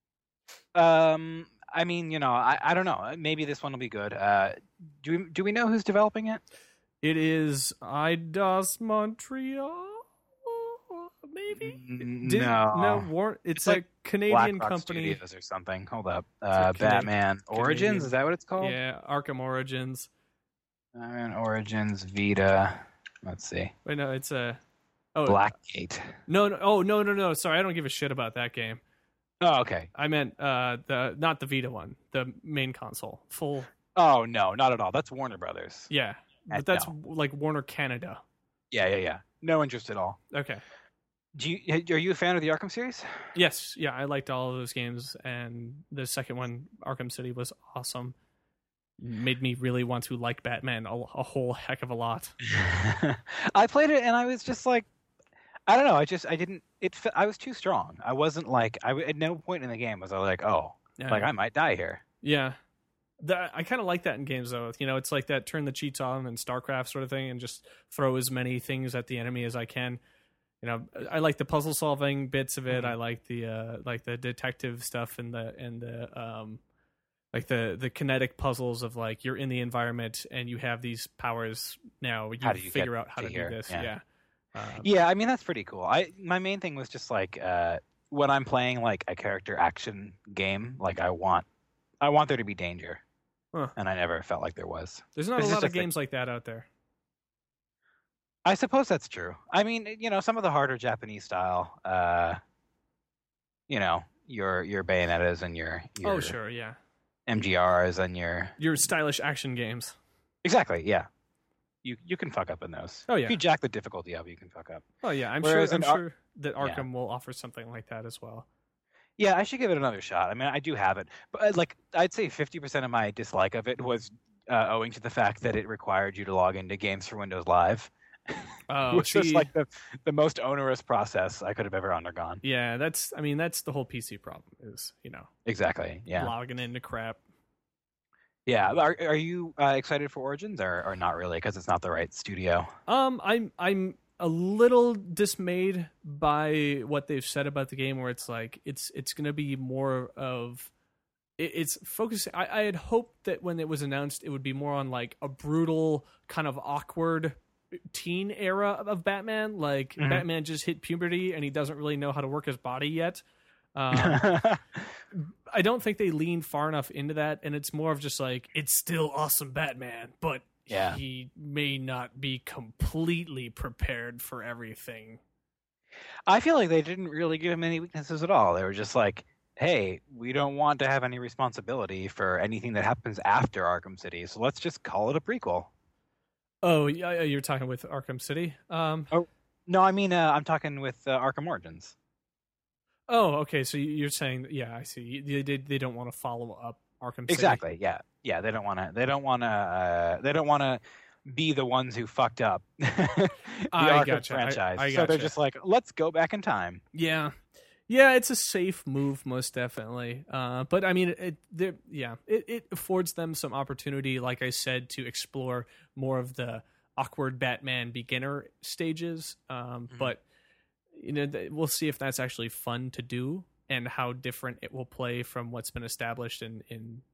[SPEAKER 1] I mean, I don't know. Maybe this one will be good. Do we know who's developing it?
[SPEAKER 2] It is Eidos Montreal, maybe.
[SPEAKER 1] No.
[SPEAKER 2] It's a Canadian
[SPEAKER 1] BlackRock
[SPEAKER 2] company
[SPEAKER 1] Studios or something. Hold up. Batman Origins.
[SPEAKER 2] Canadian.
[SPEAKER 1] Is that what it's called?
[SPEAKER 2] Yeah, Arkham Origins.
[SPEAKER 1] Batman Origins Vita. Let's see.
[SPEAKER 2] Wait, no, it's a
[SPEAKER 1] Blackgate.
[SPEAKER 2] No. Sorry, I don't give a shit about that game.
[SPEAKER 1] Oh, okay.
[SPEAKER 2] I meant not the Vita one, the main console. Full.
[SPEAKER 1] Oh no, not at all. That's Warner Brothers.
[SPEAKER 2] Yeah, but that's like Warner Canada.
[SPEAKER 1] Yeah. No interest at all.
[SPEAKER 2] Okay.
[SPEAKER 1] Are you a fan of the Arkham series?
[SPEAKER 2] Yes. Yeah, I liked all of those games, and the second one, Arkham City, was awesome. Made me really want to like Batman a whole heck of a lot.
[SPEAKER 1] I played it and I was just like, I don't know. I didn't. I was too strong. I wasn't like. At no point in the game was I like, like I might die here.
[SPEAKER 2] Yeah, I kind of like that in games though. It's like that turn the cheats on in StarCraft sort of thing, and just throw as many things at the enemy as I can. I like the puzzle solving bits of it. Mm-hmm. I like the detective stuff and the like the kinetic puzzles of like you're in the environment and you have these powers now. You figure out how to do this. Yeah.
[SPEAKER 1] Yeah, I mean that's pretty cool. My main thing was just like when I'm playing like a character action game, like I want there to be danger, and I never felt like there was.
[SPEAKER 2] There's not a lot of games like that out there.
[SPEAKER 1] I suppose that's true. I mean, some of the harder Japanese style, your Bayonettas and your
[SPEAKER 2] oh sure, yeah,
[SPEAKER 1] MGRs and your
[SPEAKER 2] stylish action games.
[SPEAKER 1] Exactly, yeah. You can fuck up in those.
[SPEAKER 2] Oh yeah.
[SPEAKER 1] If you jack the difficulty up, you can fuck up.
[SPEAKER 2] Oh yeah, I'm sure that Arkham will offer something like that as well.
[SPEAKER 1] Yeah, I should give it another shot. I mean, I do have it, but like I'd say 50% of my dislike of it was owing to the fact that it required you to log into Games for Windows Live, which was like the most onerous process I could have ever undergone.
[SPEAKER 2] Yeah, that's the whole PC problem is
[SPEAKER 1] exactly
[SPEAKER 2] logging into crap.
[SPEAKER 1] Yeah, are you excited for Origins or not really because it's not the right studio?
[SPEAKER 2] I'm a little dismayed by what they've said about the game, where it's like it's going to be more of it's focusing. I had hoped that when it was announced, it would be more on like a brutal kind of awkward teen era of Batman. Like Batman just hit puberty and he doesn't really know how to work his body yet. I don't think they lean far enough into that, and it's more of just like it's still awesome Batman, but he may not be completely prepared for everything.
[SPEAKER 1] I feel like they didn't really give him any weaknesses at all. They were just like, hey, we don't want to have any responsibility for anything that happens after Arkham City, so let's just call it a prequel.
[SPEAKER 2] Oh, yeah, you're talking with Arkham City?
[SPEAKER 1] Oh, no, I mean, I'm talking with Arkham Origins.
[SPEAKER 2] Oh, okay. So you're saying, yeah, I see. They don't want to follow up Arkham City.
[SPEAKER 1] Exactly. Yeah. They don't want to be the ones who fucked up the Arkham franchise. So they're just like, let's go back in time.
[SPEAKER 2] Yeah. It's a safe move, most definitely. But I mean, it affords them some opportunity, like I said, to explore more of the awkward Batman beginner stages. But we'll see if that's actually fun to do and how different it will play from what's been established in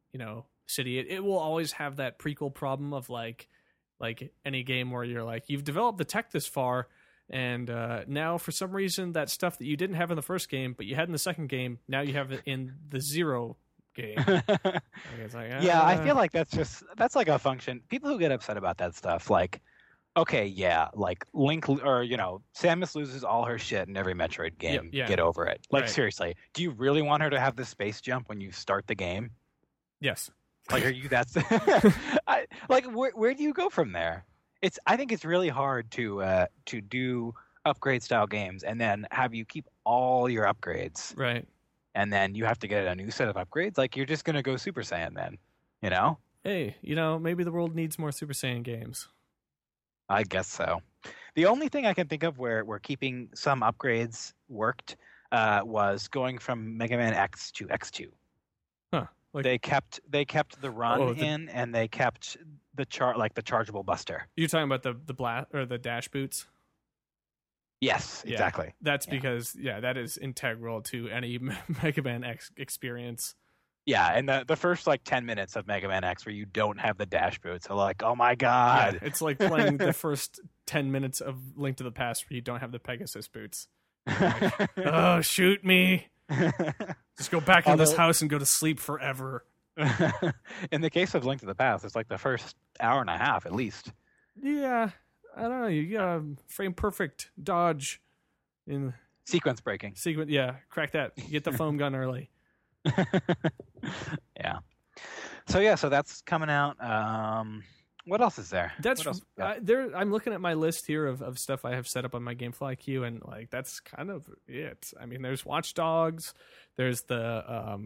[SPEAKER 2] city. It will always have that prequel problem of like any game where you're like, you've developed the tech this far, and now for some reason that stuff that you didn't have in the first game but you had in the second game, now you have it in the Zero game. It's like,
[SPEAKER 1] yeah, I feel like that's like a function. People who get upset about that stuff, like, okay, yeah, like Link, or Samus loses all her shit in every Metroid game.
[SPEAKER 2] Yeah.
[SPEAKER 1] Get over it. Like,
[SPEAKER 2] Right.
[SPEAKER 1] seriously, do you really want her to have the space jump when you start the game?
[SPEAKER 2] Yes.
[SPEAKER 1] Like, are you that's where do you go from there? I think it's really hard to do upgrade style games and then have you keep all your upgrades,
[SPEAKER 2] Right.
[SPEAKER 1] and then you have to get a new set of upgrades. Like, you're just gonna go Super Saiyan then,
[SPEAKER 2] Hey, maybe the world needs more Super Saiyan games.
[SPEAKER 1] I guess so. The only thing I can think of where keeping some upgrades worked was going from Mega Man X to X2.
[SPEAKER 2] Huh. Like,
[SPEAKER 1] They kept the run in, and they kept the chargeable buster.
[SPEAKER 2] you're talking about the blast or the dash boots?
[SPEAKER 1] Yes,
[SPEAKER 2] Yeah.
[SPEAKER 1] exactly.
[SPEAKER 2] That's because that is integral to any Mega Man X experience.
[SPEAKER 1] Yeah, and the first 10 minutes of Mega Man X where you don't have the dash boots are like, oh my god.
[SPEAKER 2] Yeah, it's like playing the first 10 minutes of Link to the Past where you don't have the Pegasus boots. Oh, shoot me. Just go back in this house and go to sleep forever.
[SPEAKER 1] In the case of Link to the Past, it's like the first hour and a half at least.
[SPEAKER 2] Yeah, I don't know. You got a frame perfect dodge in
[SPEAKER 1] Sequence breaking.
[SPEAKER 2] sequence. Yeah, crack that. Get the foam gun early.
[SPEAKER 1] Yeah. So that's coming out. What else is there?
[SPEAKER 2] That's
[SPEAKER 1] What else we got?
[SPEAKER 2] there. I'm looking at my list here of stuff I have set up on my GameFly queue, and that's kind of it. I mean, there's Watch Dogs. There's the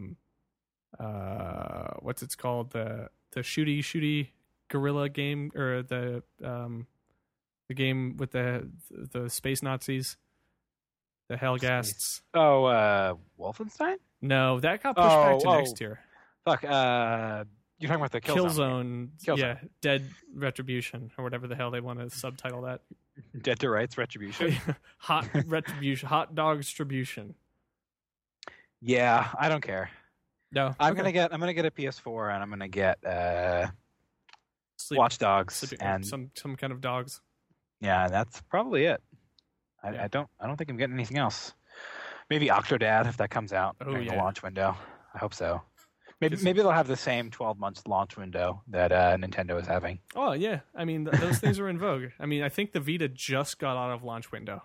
[SPEAKER 2] what's it's called, the shooty gorilla game, or the game with the space Nazis, the Hellgasts.
[SPEAKER 1] Oh, Wolfenstein?
[SPEAKER 2] No, that got pushed back to next year.
[SPEAKER 1] Fuck. You're talking about the
[SPEAKER 2] Killzone.
[SPEAKER 1] Killzone.
[SPEAKER 2] Yeah, Dead Retribution, or whatever the hell they want to subtitle that.
[SPEAKER 1] Dead to Rights Retribution.
[SPEAKER 2] Hot Retribution, Hot Dog Distribution.
[SPEAKER 1] Yeah, I don't care.
[SPEAKER 2] No,
[SPEAKER 1] I'm gonna get a PS4, and I'm gonna get
[SPEAKER 2] Sleep-
[SPEAKER 1] Watch Dogs
[SPEAKER 2] sleeping-
[SPEAKER 1] and
[SPEAKER 2] some kind of dogs.
[SPEAKER 1] yeah, that's probably it.
[SPEAKER 2] Yeah.
[SPEAKER 1] I don't think I'm getting anything else. Maybe Octodad if that comes out during the launch window. I hope so. Maybe they'll have the same 12 months launch window that Nintendo is having.
[SPEAKER 2] Oh yeah, I mean those things are in vogue. I mean, I think the Vita just got out of launch window.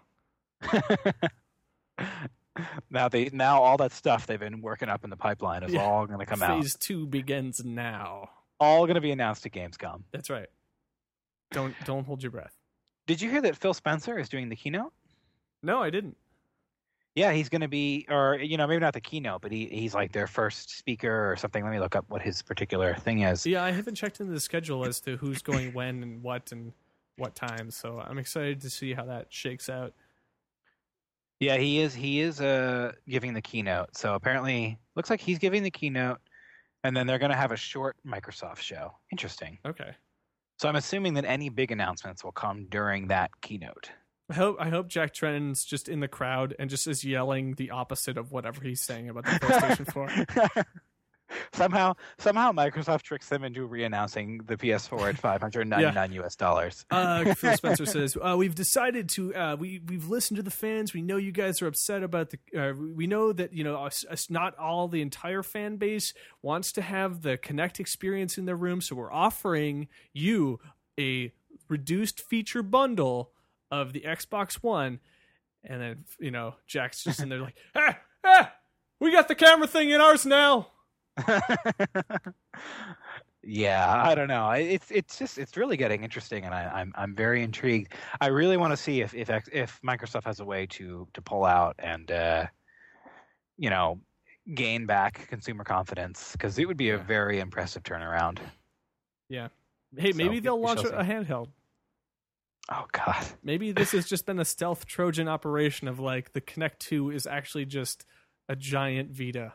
[SPEAKER 1] Now all that stuff they've been working up in the pipeline is all going to come out.
[SPEAKER 2] Phase 2 begins now.
[SPEAKER 1] All going to be announced at Gamescom.
[SPEAKER 2] That's right. Don't hold your breath.
[SPEAKER 1] Did you hear that Phil Spencer is doing the keynote?
[SPEAKER 2] No, I didn't.
[SPEAKER 1] Yeah, he's going to be, or maybe not the keynote, but he's like their first speaker or something. Let me look up what his particular thing is.
[SPEAKER 2] Yeah, I haven't checked into the schedule as to who's going when and what time. So I'm excited to see how that shakes out.
[SPEAKER 1] Yeah, he is giving the keynote. So apparently, looks like he's giving the keynote, and then they're going to have a short Microsoft show. Interesting.
[SPEAKER 2] Okay.
[SPEAKER 1] So I'm assuming that any big announcements will come during that keynote.
[SPEAKER 2] I hope Jack Trennan's just in the crowd and just is yelling the opposite of whatever he's saying about the PlayStation 4.
[SPEAKER 1] Somehow Microsoft tricks them into re-announcing the PS4 at $599 US.
[SPEAKER 2] Phil Spencer says, "We've decided to. We've listened to the fans. We know you guys are upset about the. We know that us not all the entire fan base wants to have the Kinect experience in their room. So we're offering you a reduced feature bundle of the Xbox One." And then Jack's just in there like, we got the camera thing in ours now.
[SPEAKER 1] Yeah, I don't know. It's really getting interesting, and I'm very intrigued. I really want to see if Microsoft has a way to pull out and gain back consumer confidence, because it would be a very impressive turnaround.
[SPEAKER 2] Yeah. Hey, maybe they'll launch a handheld.
[SPEAKER 1] Oh God.
[SPEAKER 2] Maybe this has just been a stealth Trojan operation of like the Kinect 2 is actually just a giant Vita.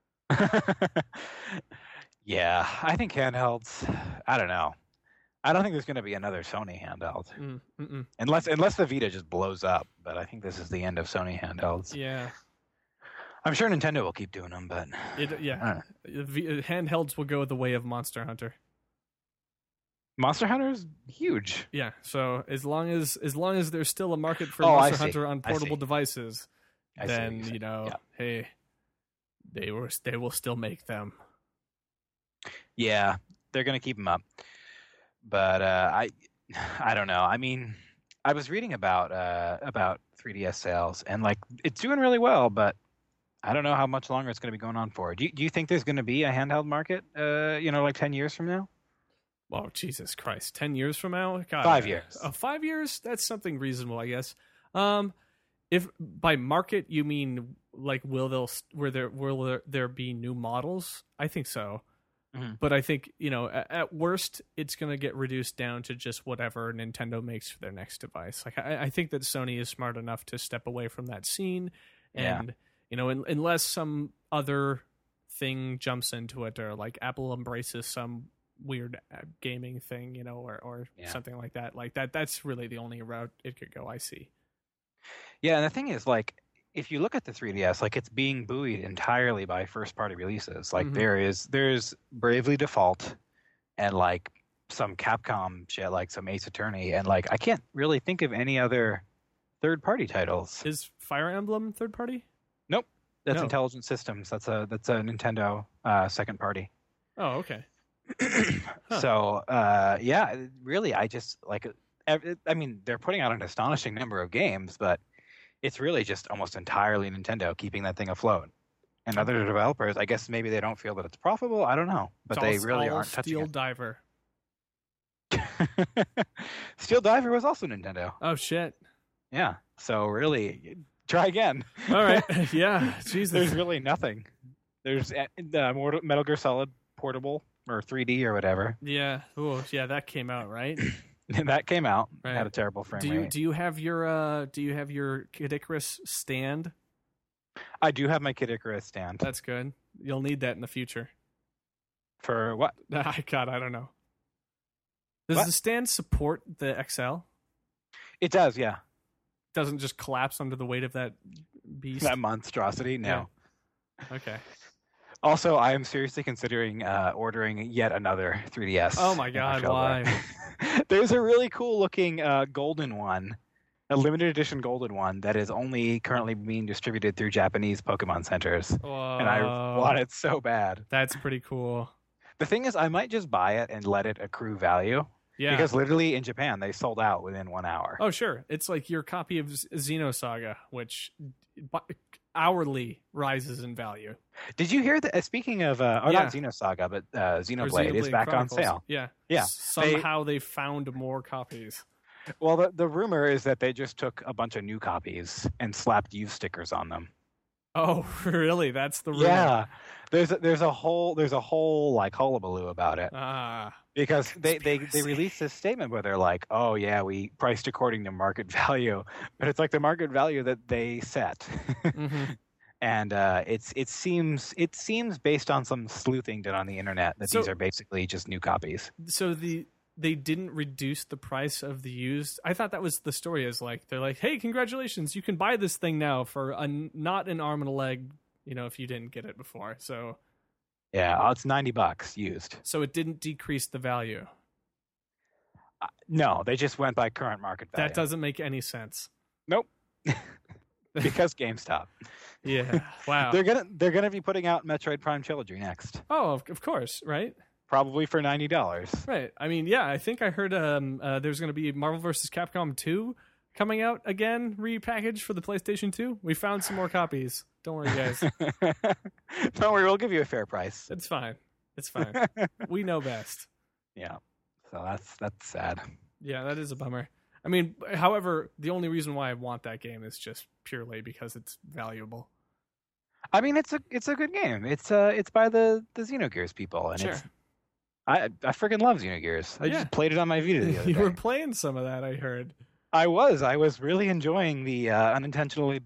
[SPEAKER 1] Yeah, I think handhelds. I don't know. I don't think there's going to be another Sony handheld, unless the Vita just blows up. But I think this is the end of Sony handhelds.
[SPEAKER 2] Yeah.
[SPEAKER 1] I'm sure Nintendo will keep doing them, but
[SPEAKER 2] handhelds will go the way of Monster Hunter.
[SPEAKER 1] Monster Hunter is huge.
[SPEAKER 2] Yeah, so as long as there's still a market for Monster Hunter on portable devices, then hey, they will still make them.
[SPEAKER 1] Yeah, they're gonna keep them up, but I don't know. I mean, I was reading about 3DS sales, and like it's doing really well, but I don't know how much longer it's going to be going on for. Do you think there's going to be a handheld market? Like 10 years from now?
[SPEAKER 2] Oh, Jesus Christ! 10 years from now? God,
[SPEAKER 1] 5 years.
[SPEAKER 2] 5 years? That's something reasonable, I guess. If by market you mean like will there be new models? I think so. Mm-hmm. But I think at worst it's going to get reduced down to just whatever Nintendo makes for their next device. Like I think that Sony is smart enough to step away from that scene, and unless some other thing jumps into it, or like Apple embraces some weird gaming thing, or something like that. Like that's really the only route it could go, I see.
[SPEAKER 1] Yeah, and the thing is, like, if you look at the 3DS, like it's being buoyed entirely by first-party releases. Like there's Bravely Default, and like some Capcom shit, like some Ace Attorney, and like I can't really think of any other third-party titles.
[SPEAKER 2] Is Fire Emblem third-party?
[SPEAKER 1] Nope, that's Intelligent Systems. That's a Nintendo second party.
[SPEAKER 2] Oh, okay.
[SPEAKER 1] So really, I just like. I mean, they're putting out an astonishing number of games, but it's really just almost entirely Nintendo keeping that thing afloat. And other developers, I guess maybe they don't feel that it's profitable. I don't know, but they really aren't touching
[SPEAKER 2] Steel
[SPEAKER 1] it.
[SPEAKER 2] Diver.
[SPEAKER 1] Steel Diver was also Nintendo.
[SPEAKER 2] Oh shit!
[SPEAKER 1] Yeah, so really, try again.
[SPEAKER 2] All right, yeah. Jesus,
[SPEAKER 1] there's really nothing. There's Metal Gear Solid Portable or 3D or whatever.
[SPEAKER 2] Yeah. Oh, yeah. That came out, right?
[SPEAKER 1] That came out.
[SPEAKER 2] Right.
[SPEAKER 1] Had a terrible frame rate.
[SPEAKER 2] Do you have your Kid Icarus stand?
[SPEAKER 1] I do have my Kid Icarus stand.
[SPEAKER 2] That's good. You'll need that in the future.
[SPEAKER 1] For what?
[SPEAKER 2] I don't know. Does the stand support the XL?
[SPEAKER 1] It does, yeah.
[SPEAKER 2] Doesn't just collapse under the weight of that beast?
[SPEAKER 1] That monstrosity? No.
[SPEAKER 2] Yeah. Okay.
[SPEAKER 1] Also, I am seriously considering ordering yet another 3DS.
[SPEAKER 2] Oh my god, why?
[SPEAKER 1] There's a really cool looking golden one, a limited edition golden one that is only currently being distributed through Japanese Pokemon centers.
[SPEAKER 2] Whoa.
[SPEAKER 1] And I want it so bad.
[SPEAKER 2] That's pretty cool.
[SPEAKER 1] The thing is, I might just buy it and let it accrue value. Yeah. Because literally in Japan, they sold out within 1 hour.
[SPEAKER 2] Oh, sure. It's like your copy of Xenosaga, which hourly rises in value.
[SPEAKER 1] Did you hear that? Speaking of, not Xenosaga, but Xenoblade is back
[SPEAKER 2] Chronicles.
[SPEAKER 1] on sale.
[SPEAKER 2] Yeah.
[SPEAKER 1] Yeah.
[SPEAKER 2] Somehow they found more copies.
[SPEAKER 1] Well, the rumor is that they just took a bunch of new copies and slapped used stickers on them.
[SPEAKER 2] Oh, really? That's the rumor.
[SPEAKER 1] Yeah. There's a whole like hullabaloo about it. Because they released this statement where they're like, oh yeah, we priced according to market value, but it's like the market value that they set. Mm-hmm. And it seems based on some sleuthing done on the internet that these are basically just new copies.
[SPEAKER 2] So they didn't reduce the price of the used. I thought that was the story. Is like they're like, hey, congratulations, you can buy this thing now for not an arm and a leg. If you didn't get it before. So
[SPEAKER 1] yeah, it's $90 used.
[SPEAKER 2] So it didn't decrease the value.
[SPEAKER 1] No, they just went by current market value.
[SPEAKER 2] That doesn't make any sense.
[SPEAKER 1] Nope. Because GameStop.
[SPEAKER 2] Yeah. Wow.
[SPEAKER 1] They're gonna be putting out Metroid Prime Trilogy next.
[SPEAKER 2] Oh, of course, right?
[SPEAKER 1] Probably for $90.
[SPEAKER 2] Right. I mean, yeah, I think I heard there's going to be Marvel vs. Capcom 2 coming out again, repackaged for the PlayStation 2. We found some more copies. Don't worry, guys.
[SPEAKER 1] Don't worry, we'll give you a fair price.
[SPEAKER 2] It's fine. It's fine. We know best.
[SPEAKER 1] Yeah. So that's sad.
[SPEAKER 2] Yeah, that is a bummer. I mean, however, the only reason why I want that game is just purely because it's valuable.
[SPEAKER 1] I mean, it's a good game. It's by the Xenogears people, and
[SPEAKER 2] sure.
[SPEAKER 1] I freaking love Xenogears. I just played it on my Vita the other day.
[SPEAKER 2] You were playing some of that, I heard.
[SPEAKER 1] I was really enjoying the unintentionally.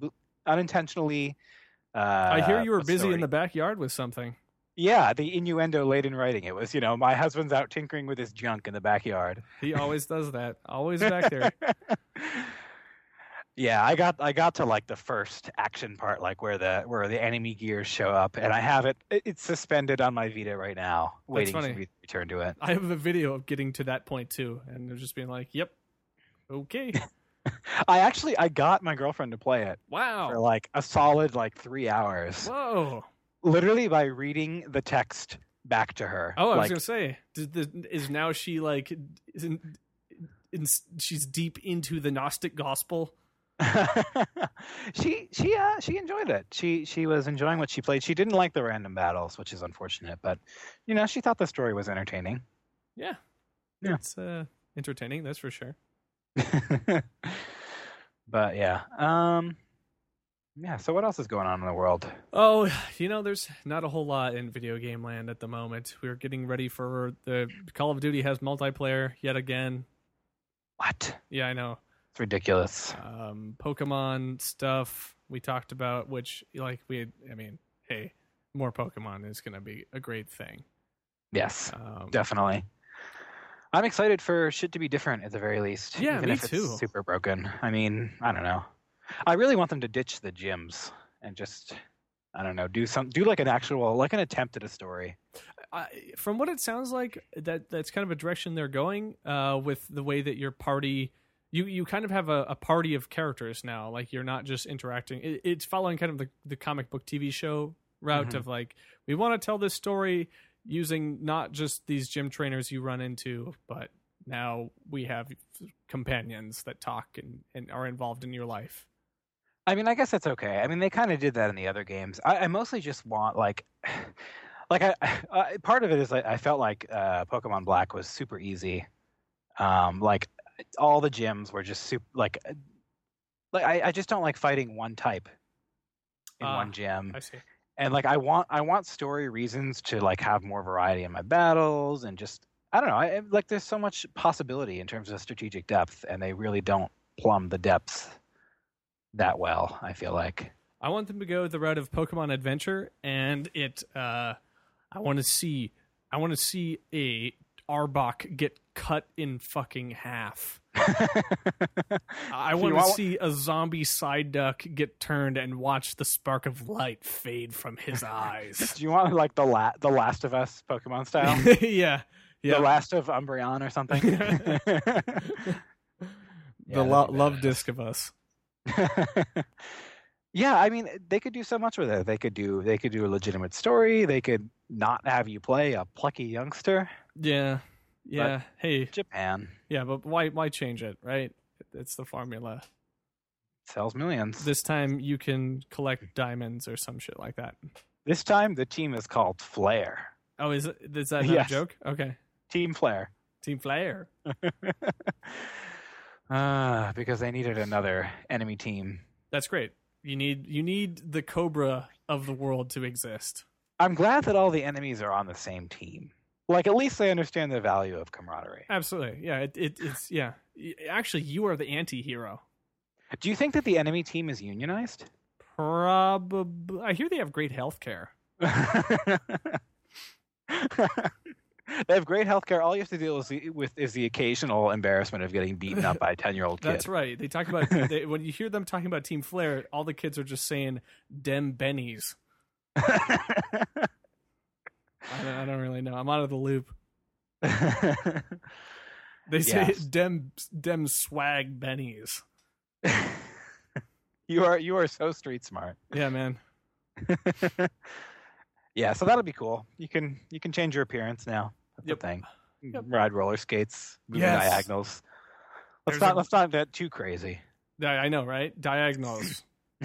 [SPEAKER 2] I hear you were busy in the backyard with something.
[SPEAKER 1] Yeah, the innuendo late in writing. It was, my husband's out tinkering with his junk in the backyard.
[SPEAKER 2] He always does that. Always back there.
[SPEAKER 1] Yeah, I got to like the first action part, like where the enemy gears show up, and I have it's suspended on my Vita right now,
[SPEAKER 2] That's
[SPEAKER 1] waiting for
[SPEAKER 2] funny.
[SPEAKER 1] me to return to it.
[SPEAKER 2] I have a video of getting to that point too, and they're just being like, "Yep, okay."
[SPEAKER 1] I got my girlfriend to play it
[SPEAKER 2] Wow.
[SPEAKER 1] for like a solid like 3 hours.
[SPEAKER 2] Whoa.
[SPEAKER 1] Literally by reading the text back to her.
[SPEAKER 2] Oh, I was
[SPEAKER 1] like,
[SPEAKER 2] gonna say, is now she like she's deep into the Gnostic gospel?
[SPEAKER 1] she enjoyed it. She was enjoying what she played. She didn't like the random battles, which is unfortunate, but she thought the story was entertaining.
[SPEAKER 2] Yeah. It's entertaining, that's for sure.
[SPEAKER 1] But yeah. Yeah, so what else is going on in the world?
[SPEAKER 2] Oh, there's not a whole lot in video game land at the moment. We're getting ready for the Call of Duty has multiplayer yet again.
[SPEAKER 1] What?
[SPEAKER 2] Yeah, I know.
[SPEAKER 1] It's ridiculous.
[SPEAKER 2] Pokemon stuff we talked about, which hey, more Pokemon is going to be a great thing.
[SPEAKER 1] Yes, definitely. I'm excited for shit to be different at the very least.
[SPEAKER 2] Yeah,
[SPEAKER 1] even
[SPEAKER 2] me
[SPEAKER 1] if
[SPEAKER 2] too.
[SPEAKER 1] It's super broken. I mean, I don't know. I really want them to ditch the gyms and just, I don't know, do like an attempt at a story.
[SPEAKER 2] From what it sounds like, that's kind of a direction they're going with the way that your party, you kind of have a party of characters now. Like you're not just interacting. It's following kind of the comic book TV show route of like, we want to tell this story using not just these gym trainers you run into, but now we have companions that talk and are involved in your life.
[SPEAKER 1] I mean, I guess that's okay. I mean, they kind of did that in the other games. I mostly just want part of it is I felt like Pokemon Black was super easy. Like all the gyms were just super I just don't like fighting one type in one gym.
[SPEAKER 2] I see.
[SPEAKER 1] And like I want story reasons to like have more variety in my battles and just I don't know. Like there's so much possibility in terms of strategic depth, and they really don't plumb the depths that well. I feel like
[SPEAKER 2] I want them to go the route of Pokemon Adventure, and I want to see a Arbok get cut in fucking half. I want to see a zombie Psyduck get turned and watch the spark of light fade from his eyes.
[SPEAKER 1] Do you want like the Last of Us Pokemon style?
[SPEAKER 2] Yeah.
[SPEAKER 1] The Last of Umbreon or something?
[SPEAKER 2] Love Disc of Us.
[SPEAKER 1] Yeah, I mean, they could do so much with it. They could do a legitimate story. They could not have you play a plucky youngster.
[SPEAKER 2] Yeah.
[SPEAKER 1] But
[SPEAKER 2] hey,
[SPEAKER 1] Japan.
[SPEAKER 2] Yeah, but why change it, right? It's the formula.
[SPEAKER 1] Sells millions.
[SPEAKER 2] This time you can collect diamonds or some shit like that.
[SPEAKER 1] This time the team is called Flare.
[SPEAKER 2] Oh, is that not a joke? Okay.
[SPEAKER 1] Team Flare.
[SPEAKER 2] Team Flare.
[SPEAKER 1] Because they needed another enemy team.
[SPEAKER 2] That's great. You need the Cobra of the world to exist.
[SPEAKER 1] I'm glad that all the enemies are on the same team. Like, at least they understand the value of camaraderie.
[SPEAKER 2] Absolutely. Yeah, it's yeah. Actually, you are the anti-hero.
[SPEAKER 1] Do you think that the enemy team is unionized?
[SPEAKER 2] Probably. I hear they have great health care.
[SPEAKER 1] They have great healthcare. All you have to deal with is the occasional embarrassment of getting beaten up by a 10-year-old kid.
[SPEAKER 2] That's right. They talk about when you hear them talking about Team Flare, all the kids are just saying "dem bennies." I don't really know. I'm out of the loop. They say dem swag bennies.
[SPEAKER 1] You are so street smart.
[SPEAKER 2] Yeah, man.
[SPEAKER 1] Yeah, so that'll be cool. You can change your appearance now. That's the thing. Yep. Ride roller skates, move diagonals. Let's not get too crazy.
[SPEAKER 2] Yeah, I know, right? Diagonals.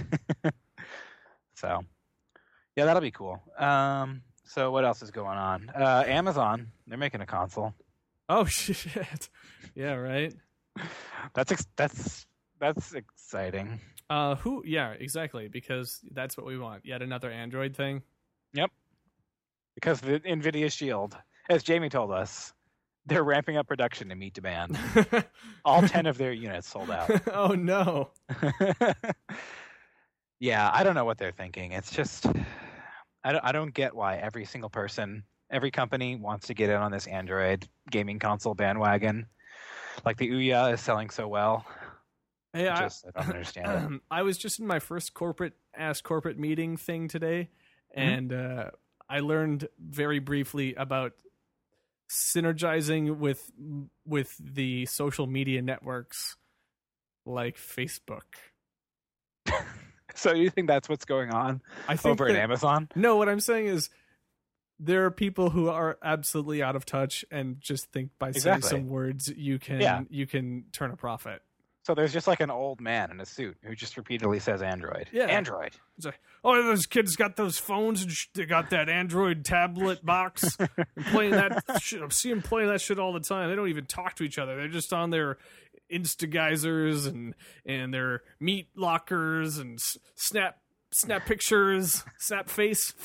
[SPEAKER 1] So, yeah, that'll be cool. So what else is going on? Amazon, they're making a console.
[SPEAKER 2] Oh shit! Yeah, right.
[SPEAKER 1] That's exciting.
[SPEAKER 2] Yeah, exactly, because that's what we want. Yet another Android thing.
[SPEAKER 1] Yep. Because the NVIDIA Shield, as Jamie told us, they're ramping up production to meet demand. All 10 of their units sold out.
[SPEAKER 2] Oh no.
[SPEAKER 1] Yeah, I don't know what they're thinking. It's just I don't get why every single person, every company wants to get in on this Android gaming console bandwagon. Like the Ouya is selling so well.
[SPEAKER 2] Hey,
[SPEAKER 1] I don't understand it.
[SPEAKER 2] I was just in my first corporate meeting thing today, and I learned very briefly about synergizing with the social media networks like Facebook.
[SPEAKER 1] So you think that's what's going on over at Amazon?
[SPEAKER 2] No, what I'm saying is there are people who are absolutely out of touch and just think by saying some words you can turn a profit.
[SPEAKER 1] So there's just like an old man in a suit who just repeatedly says Android.
[SPEAKER 2] Yeah.
[SPEAKER 1] Android.
[SPEAKER 2] It's like, oh, those kids got those phones and they got that Android tablet box and playing that shit. I see them playing that shit all the time. They don't even talk to each other. They're just on their Instageizers and their meat lockers and snap pictures, snap face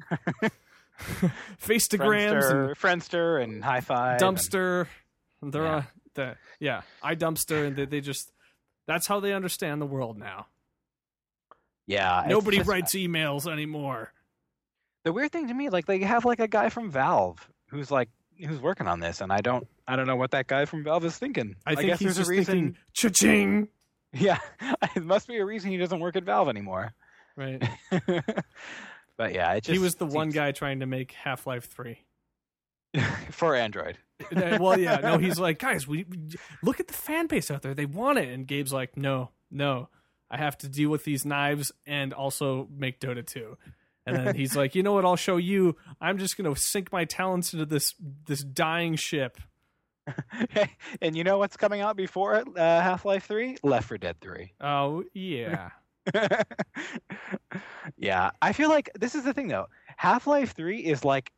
[SPEAKER 2] Facegrams,
[SPEAKER 1] Friendster and Hi-Fi,
[SPEAKER 2] Dumpster. And they're iDumpster, and they just that's how they understand the world now.
[SPEAKER 1] Yeah,
[SPEAKER 2] nobody writes emails anymore.
[SPEAKER 1] The weird thing to me, like they have like a guy from Valve who's working on this, and I don't know what that guy from Valve is thinking.
[SPEAKER 2] I guess
[SPEAKER 1] he's
[SPEAKER 2] there's
[SPEAKER 1] a
[SPEAKER 2] reason.
[SPEAKER 1] Thinking,
[SPEAKER 2] cha-ching.
[SPEAKER 1] Yeah, it must be a reason he doesn't work at Valve anymore.
[SPEAKER 2] Right.
[SPEAKER 1] But yeah,
[SPEAKER 2] he was the one guy trying to make Half-Life 3
[SPEAKER 1] for Android.
[SPEAKER 2] Well, yeah, no, he's like, guys, we look at the fan base out there; they want it. And Gabe's like, no, I have to deal with these knives and also make Dota 2. And then he's like, you know what? I'll show you. I'm just going to sink my talents into this dying ship.
[SPEAKER 1] And you know what's coming out before Half-Life 3? Left 4 Dead 3.
[SPEAKER 2] Oh yeah.
[SPEAKER 1] Yeah, I feel like this is the thing though. Half-Life 3 is like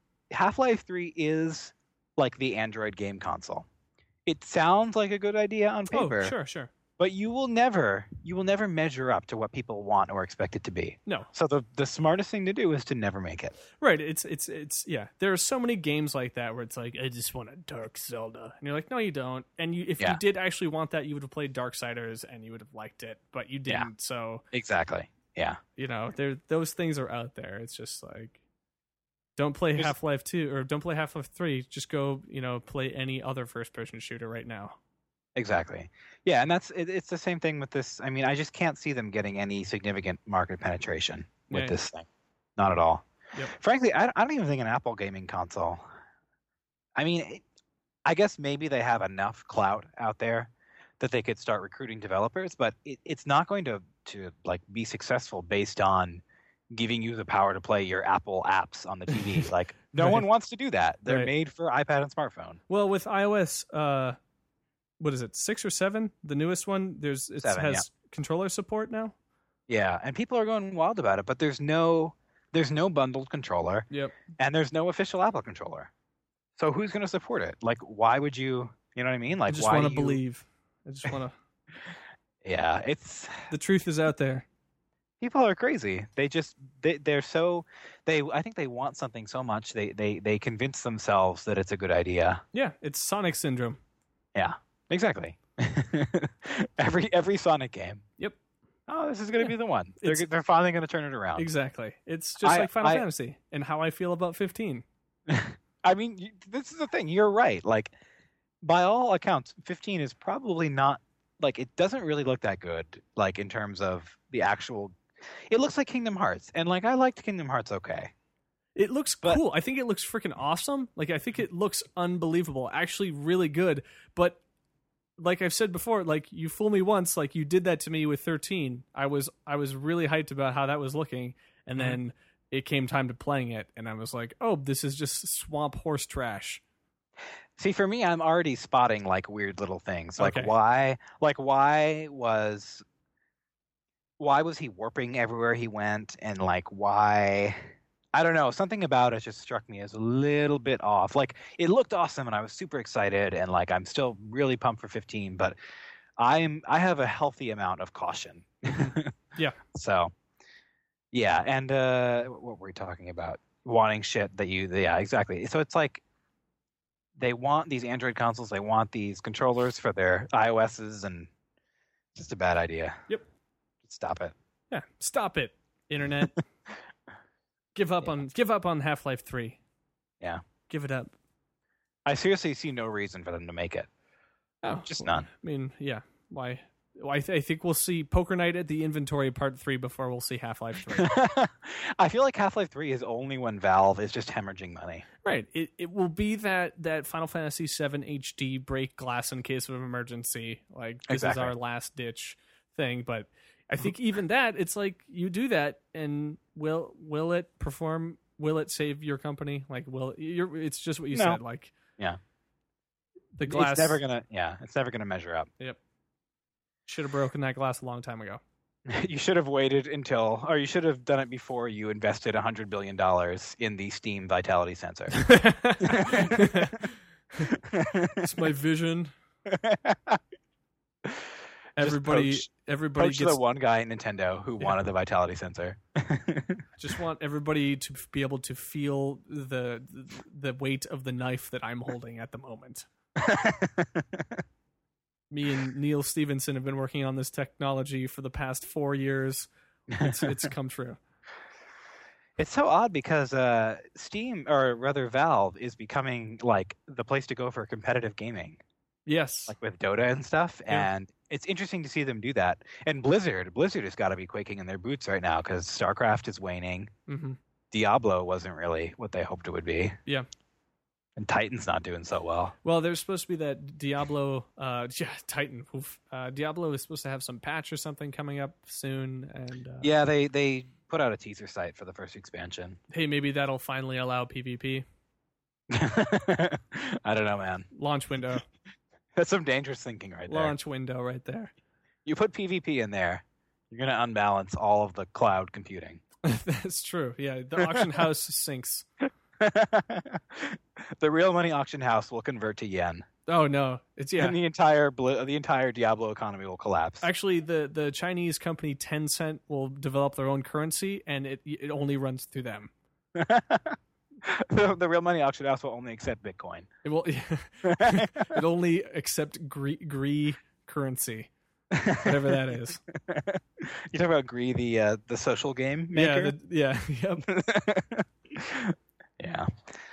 [SPEAKER 1] the Android game console. It sounds like a good idea on paper.
[SPEAKER 2] Oh, sure.
[SPEAKER 1] But you will never measure up to what people want or expect it to be.
[SPEAKER 2] No.
[SPEAKER 1] So the smartest thing to do is to never make it.
[SPEAKER 2] Right. It's yeah. There are so many games like that where it's like, I just want a Dark Zelda. And you're like, no, you don't. And if you did actually want that, you would have played Darksiders and you would have liked it, but you didn't.
[SPEAKER 1] Yeah.
[SPEAKER 2] So
[SPEAKER 1] exactly. Yeah.
[SPEAKER 2] You know, those things are out there. It's just like, don't play Half-Life 2 or don't play Half-Life 3. Just go, play any other first-person shooter right now.
[SPEAKER 1] Exactly. Yeah, and it's the same thing with this. I mean, I just can't see them getting any significant market penetration with this thing. Not at all.
[SPEAKER 2] Yep.
[SPEAKER 1] Frankly, I don't even think an Apple gaming console. I mean, I guess maybe they have enough clout out there that they could start recruiting developers, but it's not going to like be successful based on giving you the power to play your Apple apps on the TV. Like no one wants to do that. They're made for iPad and smartphone.
[SPEAKER 2] Well, with iOS, what is it, 6 or 7? The newest one. It
[SPEAKER 1] 7,
[SPEAKER 2] has controller support now.
[SPEAKER 1] Yeah, and people are going wild about it, but there's no bundled controller.
[SPEAKER 2] Yep.
[SPEAKER 1] And there's no official Apple controller. So who's going to support it? Like, why would you? You know what I mean? Like,
[SPEAKER 2] I just want to believe. I just want to.
[SPEAKER 1] Yeah,
[SPEAKER 2] the truth is out there.
[SPEAKER 1] People are crazy. I think they want something so much they convince themselves that it's a good idea.
[SPEAKER 2] Yeah, it's Sonic syndrome.
[SPEAKER 1] Yeah, exactly. every Sonic game.
[SPEAKER 2] Yep.
[SPEAKER 1] Oh, this is going to be the one. They're finally going to turn it around.
[SPEAKER 2] Exactly. It's just like Final Fantasy and how I feel about 15.
[SPEAKER 1] I mean, this is the thing. You're right. Like, by all accounts, 15 is probably not, like, it doesn't really look that good, like, in terms of the actual. It looks like Kingdom Hearts, and, like, I liked Kingdom Hearts okay.
[SPEAKER 2] It looks cool. I think it looks freaking awesome. Like, I think it looks unbelievable. Actually, really good. But, like I've said before, like, you fool me once, like, you did that to me with 13. I was really hyped about how that was looking, and then it came time to playing it, and I was like, oh, this is just swamp horse trash.
[SPEAKER 1] See, for me, I'm already spotting, like, weird little things. Like,
[SPEAKER 2] okay.
[SPEAKER 1] why was he warping everywhere he went? And, like, why... I don't know. Something about it just struck me as a little bit off. Like, it looked awesome, and I was super excited, and, like, I'm still really pumped for 15, but I have a healthy amount of caution.
[SPEAKER 2] Yeah.
[SPEAKER 1] So, yeah, and what were we talking about? Wanting shit that yeah, exactly. So it's like, they want these Android consoles, they want these controllers for their iOSs, and it's just a bad idea.
[SPEAKER 2] Yep.
[SPEAKER 1] Stop it.
[SPEAKER 2] Yeah, stop it, Internet. Give up on Half-Life 3.
[SPEAKER 1] Yeah.
[SPEAKER 2] Give it up.
[SPEAKER 1] I seriously see no reason for them to make it.
[SPEAKER 2] Oh,
[SPEAKER 1] just none.
[SPEAKER 2] I mean, yeah. Why? I think we'll see Poker Night at the Inventory Part 3 before we'll see Half-Life 3.
[SPEAKER 1] I feel like Half-Life 3 is only when Valve is just hemorrhaging money.
[SPEAKER 2] Right. It will be that Final Fantasy VII HD break glass in case of emergency. Like, this is our last ditch thing. But I think even that, it's like, you do that, and will it perform? Will it save your company? Like, it's just what you said. Like,
[SPEAKER 1] yeah.
[SPEAKER 2] The glass.
[SPEAKER 1] It's never gonna measure up.
[SPEAKER 2] Yep. Should have broken that glass a long time ago.
[SPEAKER 1] You should have waited or you should have done it before you invested $100 billion in the Steam Vitality Sensor.
[SPEAKER 2] It's my vision. Everybody
[SPEAKER 1] gets the one guy at Nintendo who wanted the Vitality Sensor.
[SPEAKER 2] Just want everybody to be able to feel the weight of the knife that I'm holding at the moment. Me and Neil Stevenson have been working on this technology for the past 4 years. It's come true.
[SPEAKER 1] It's so odd because Steam, or rather Valve, is becoming like the place to go for competitive gaming.
[SPEAKER 2] Yes.
[SPEAKER 1] Like with Dota and stuff.
[SPEAKER 2] Yeah.
[SPEAKER 1] And it's interesting to see them do that. And Blizzard has got to be quaking in their boots right now because StarCraft is waning.
[SPEAKER 2] Mm-hmm.
[SPEAKER 1] Diablo wasn't really what they hoped it would be.
[SPEAKER 2] Yeah.
[SPEAKER 1] And Titan's not doing so well.
[SPEAKER 2] Well, there's supposed to be that Diablo, Titan. Diablo is supposed to have some patch or something coming up soon, and
[SPEAKER 1] yeah, they put out a teaser site for the first expansion.
[SPEAKER 2] Hey, maybe that'll finally allow PvP.
[SPEAKER 1] I don't know, man.
[SPEAKER 2] Launch window.
[SPEAKER 1] That's some dangerous thinking right there.
[SPEAKER 2] Launch window right there.
[SPEAKER 1] You put PvP in there, you're going to unbalance all of the cloud computing.
[SPEAKER 2] That's true. Yeah, the auction house sinks.
[SPEAKER 1] The real money auction house will convert to yen.
[SPEAKER 2] Oh no, it's
[SPEAKER 1] and the entire Diablo economy will collapse.
[SPEAKER 2] Actually, the Chinese company Tencent will develop their own currency, and it only runs through them.
[SPEAKER 1] The real money auction house will only accept Bitcoin.
[SPEAKER 2] It will. It only accept Gree currency, whatever that is.
[SPEAKER 1] You talk about Gree, the social game maker?
[SPEAKER 2] Yep.
[SPEAKER 1] Yeah.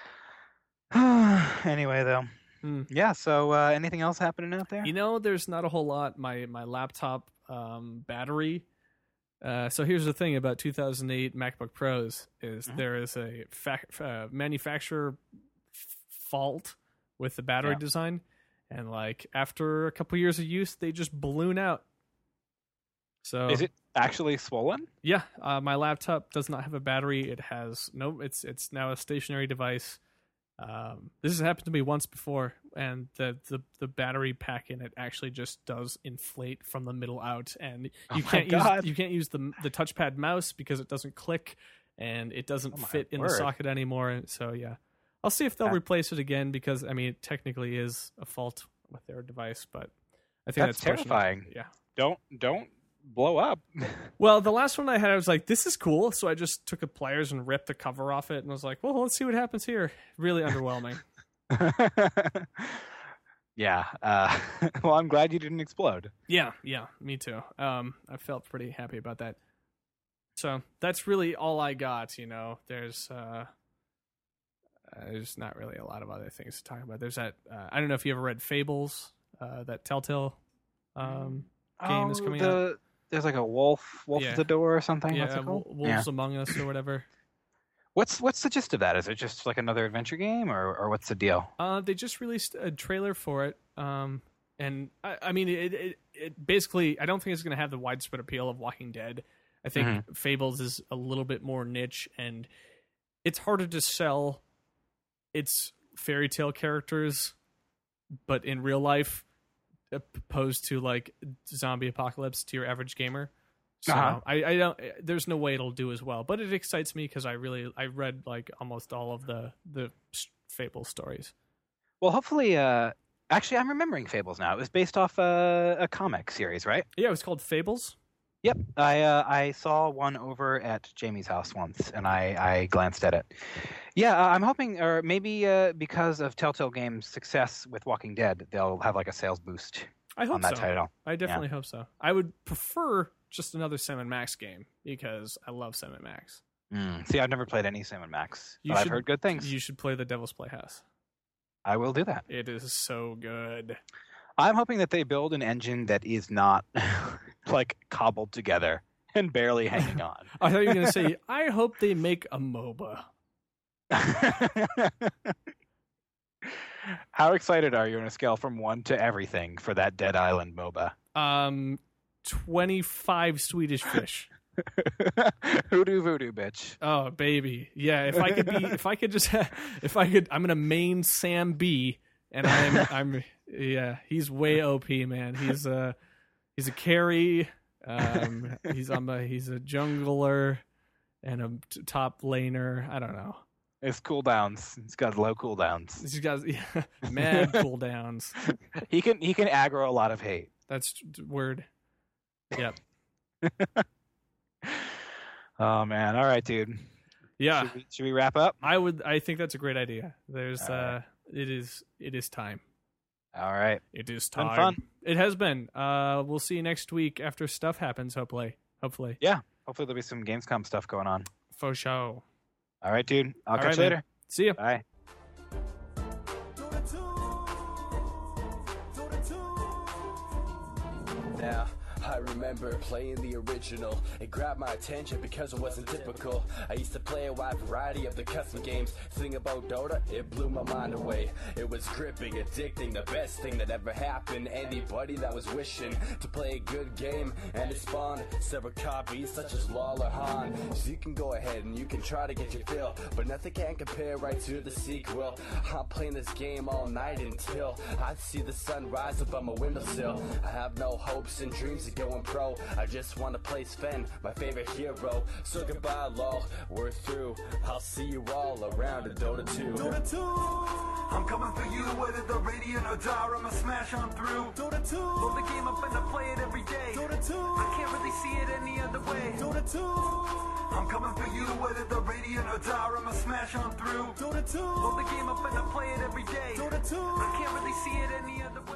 [SPEAKER 1] Anyway, though. Yeah, so anything else happening out there?
[SPEAKER 2] There's not a whole lot. My laptop battery. So here's the thing about 2008 MacBook Pros is there is a manufacturer fault with the battery design. And like after a couple years of use, they just balloon out. So
[SPEAKER 1] is it actually swollen?
[SPEAKER 2] Yeah, my laptop does not have a battery. It has it's now a stationary device. This has happened to me once before, and the battery pack in it actually just does inflate from the middle out, and you can't use the touchpad mouse because it doesn't click and it doesn't fit in the socket anymore. So yeah, I'll see if they'll replace it again because I mean it technically is a fault with their device, but I think that's
[SPEAKER 1] terrifying.
[SPEAKER 2] Yeah,
[SPEAKER 1] don't blow up.
[SPEAKER 2] Well, the last one I had, I was like, this is cool. So I just took a pliers and ripped the cover off it and was like, well, let's see what happens here. Really underwhelming.
[SPEAKER 1] Yeah. Well, I'm glad you didn't explode.
[SPEAKER 2] Yeah, me too. I felt pretty happy about that. So that's really all I got. There's not really a lot of other things to talk about. There's that, I don't know if you ever read Fables, that Telltale game is coming out.
[SPEAKER 1] There's like a wolf at the door or something.
[SPEAKER 2] Yeah,
[SPEAKER 1] what's it called?
[SPEAKER 2] Wolves Among Us or whatever.
[SPEAKER 1] What's the gist of that? Is it just like another adventure game, or what's the deal?
[SPEAKER 2] They just released a trailer for it, and I mean, it basically, I don't think it's going to have the widespread appeal of Walking Dead. I think Fables is a little bit more niche, and it's harder to sell its fairy tale characters, but in real life, opposed to like zombie apocalypse to your average gamer. So I don't. There's no way it'll do as well, but it excites me because I read like almost all of the Fable stories.
[SPEAKER 1] Well, hopefully, actually, I'm remembering Fables now. It was based off a comic series, right?
[SPEAKER 2] Yeah, it was called Fables.
[SPEAKER 1] Yep, I saw one over at Jamie's house once, and I glanced at it. Yeah, I'm hoping, or maybe because of Telltale Games' success with Walking Dead, they'll have like a sales boost on that title.
[SPEAKER 2] I definitely hope so. I would prefer just another Sam & Max game because I love Sam & Max.
[SPEAKER 1] See, I've never played any Sam & Max, but I've heard good things.
[SPEAKER 2] You should play the Devil's Playhouse.
[SPEAKER 1] I will do that.
[SPEAKER 2] It is so good.
[SPEAKER 1] I'm hoping that they build an engine that is not like cobbled together and barely hanging on.
[SPEAKER 2] I thought you were going to say, I hope they make a MOBA.
[SPEAKER 1] How excited are you on a scale from 1 to everything for that Dead Island MOBA?
[SPEAKER 2] 25 Swedish fish.
[SPEAKER 1] Hoodoo voodoo, bitch.
[SPEAKER 2] Oh, baby. Yeah, I'm going to main Sam B, and I'm he's way OP, man. He's a carry. He's a jungler and a top laner. I don't know.
[SPEAKER 1] His cooldowns. He's got low cooldowns.
[SPEAKER 2] He's got mad cooldowns.
[SPEAKER 1] He can aggro a lot of hate.
[SPEAKER 2] That's word. Yep.
[SPEAKER 1] Oh man! All right, dude.
[SPEAKER 2] Yeah.
[SPEAKER 1] Should we wrap up?
[SPEAKER 2] I think that's a great idea. There's right. It is time.
[SPEAKER 1] All right.
[SPEAKER 2] It is time.
[SPEAKER 1] Been fun.
[SPEAKER 2] It has been. We'll see you next week after stuff happens. Hopefully.
[SPEAKER 1] Yeah. Hopefully there'll be some Gamescom stuff going on.
[SPEAKER 2] For sure.
[SPEAKER 1] All right, dude. I'll catch you later.
[SPEAKER 2] Man. See ya.
[SPEAKER 1] Bye.
[SPEAKER 3] Now, I remember playing the original. It grabbed my attention because it wasn't typical. I used to play a wide variety of the custom games. Thing about Dota, it blew my mind away. It was gripping, addicting, the best thing that ever happened. Anybody that was wishing to play a good game, and it spawned several copies such as LoL or Han. So you can go ahead and you can try to get your fill, but nothing can compare right to the sequel. I'm playing this game all night until I see the sun rise above my windowsill. I have no hopes and dreams of going pro. I just want to play Sven, my favorite hero. So goodbye, lol, we're through. I'll see you all around in Dota 2.
[SPEAKER 4] Dota 2, I'm coming for you, whether the Radiant or Dire, I'ma smash on through. Dota 2, load the game up and I play it every day. Dota 2, I can't really see it any other way. Dota 2, I'm coming for you, whether the Radiant or Dire, I'ma smash on through. Dota 2, load the game up and I play it every day. Dota 2, I can't really see it any other way.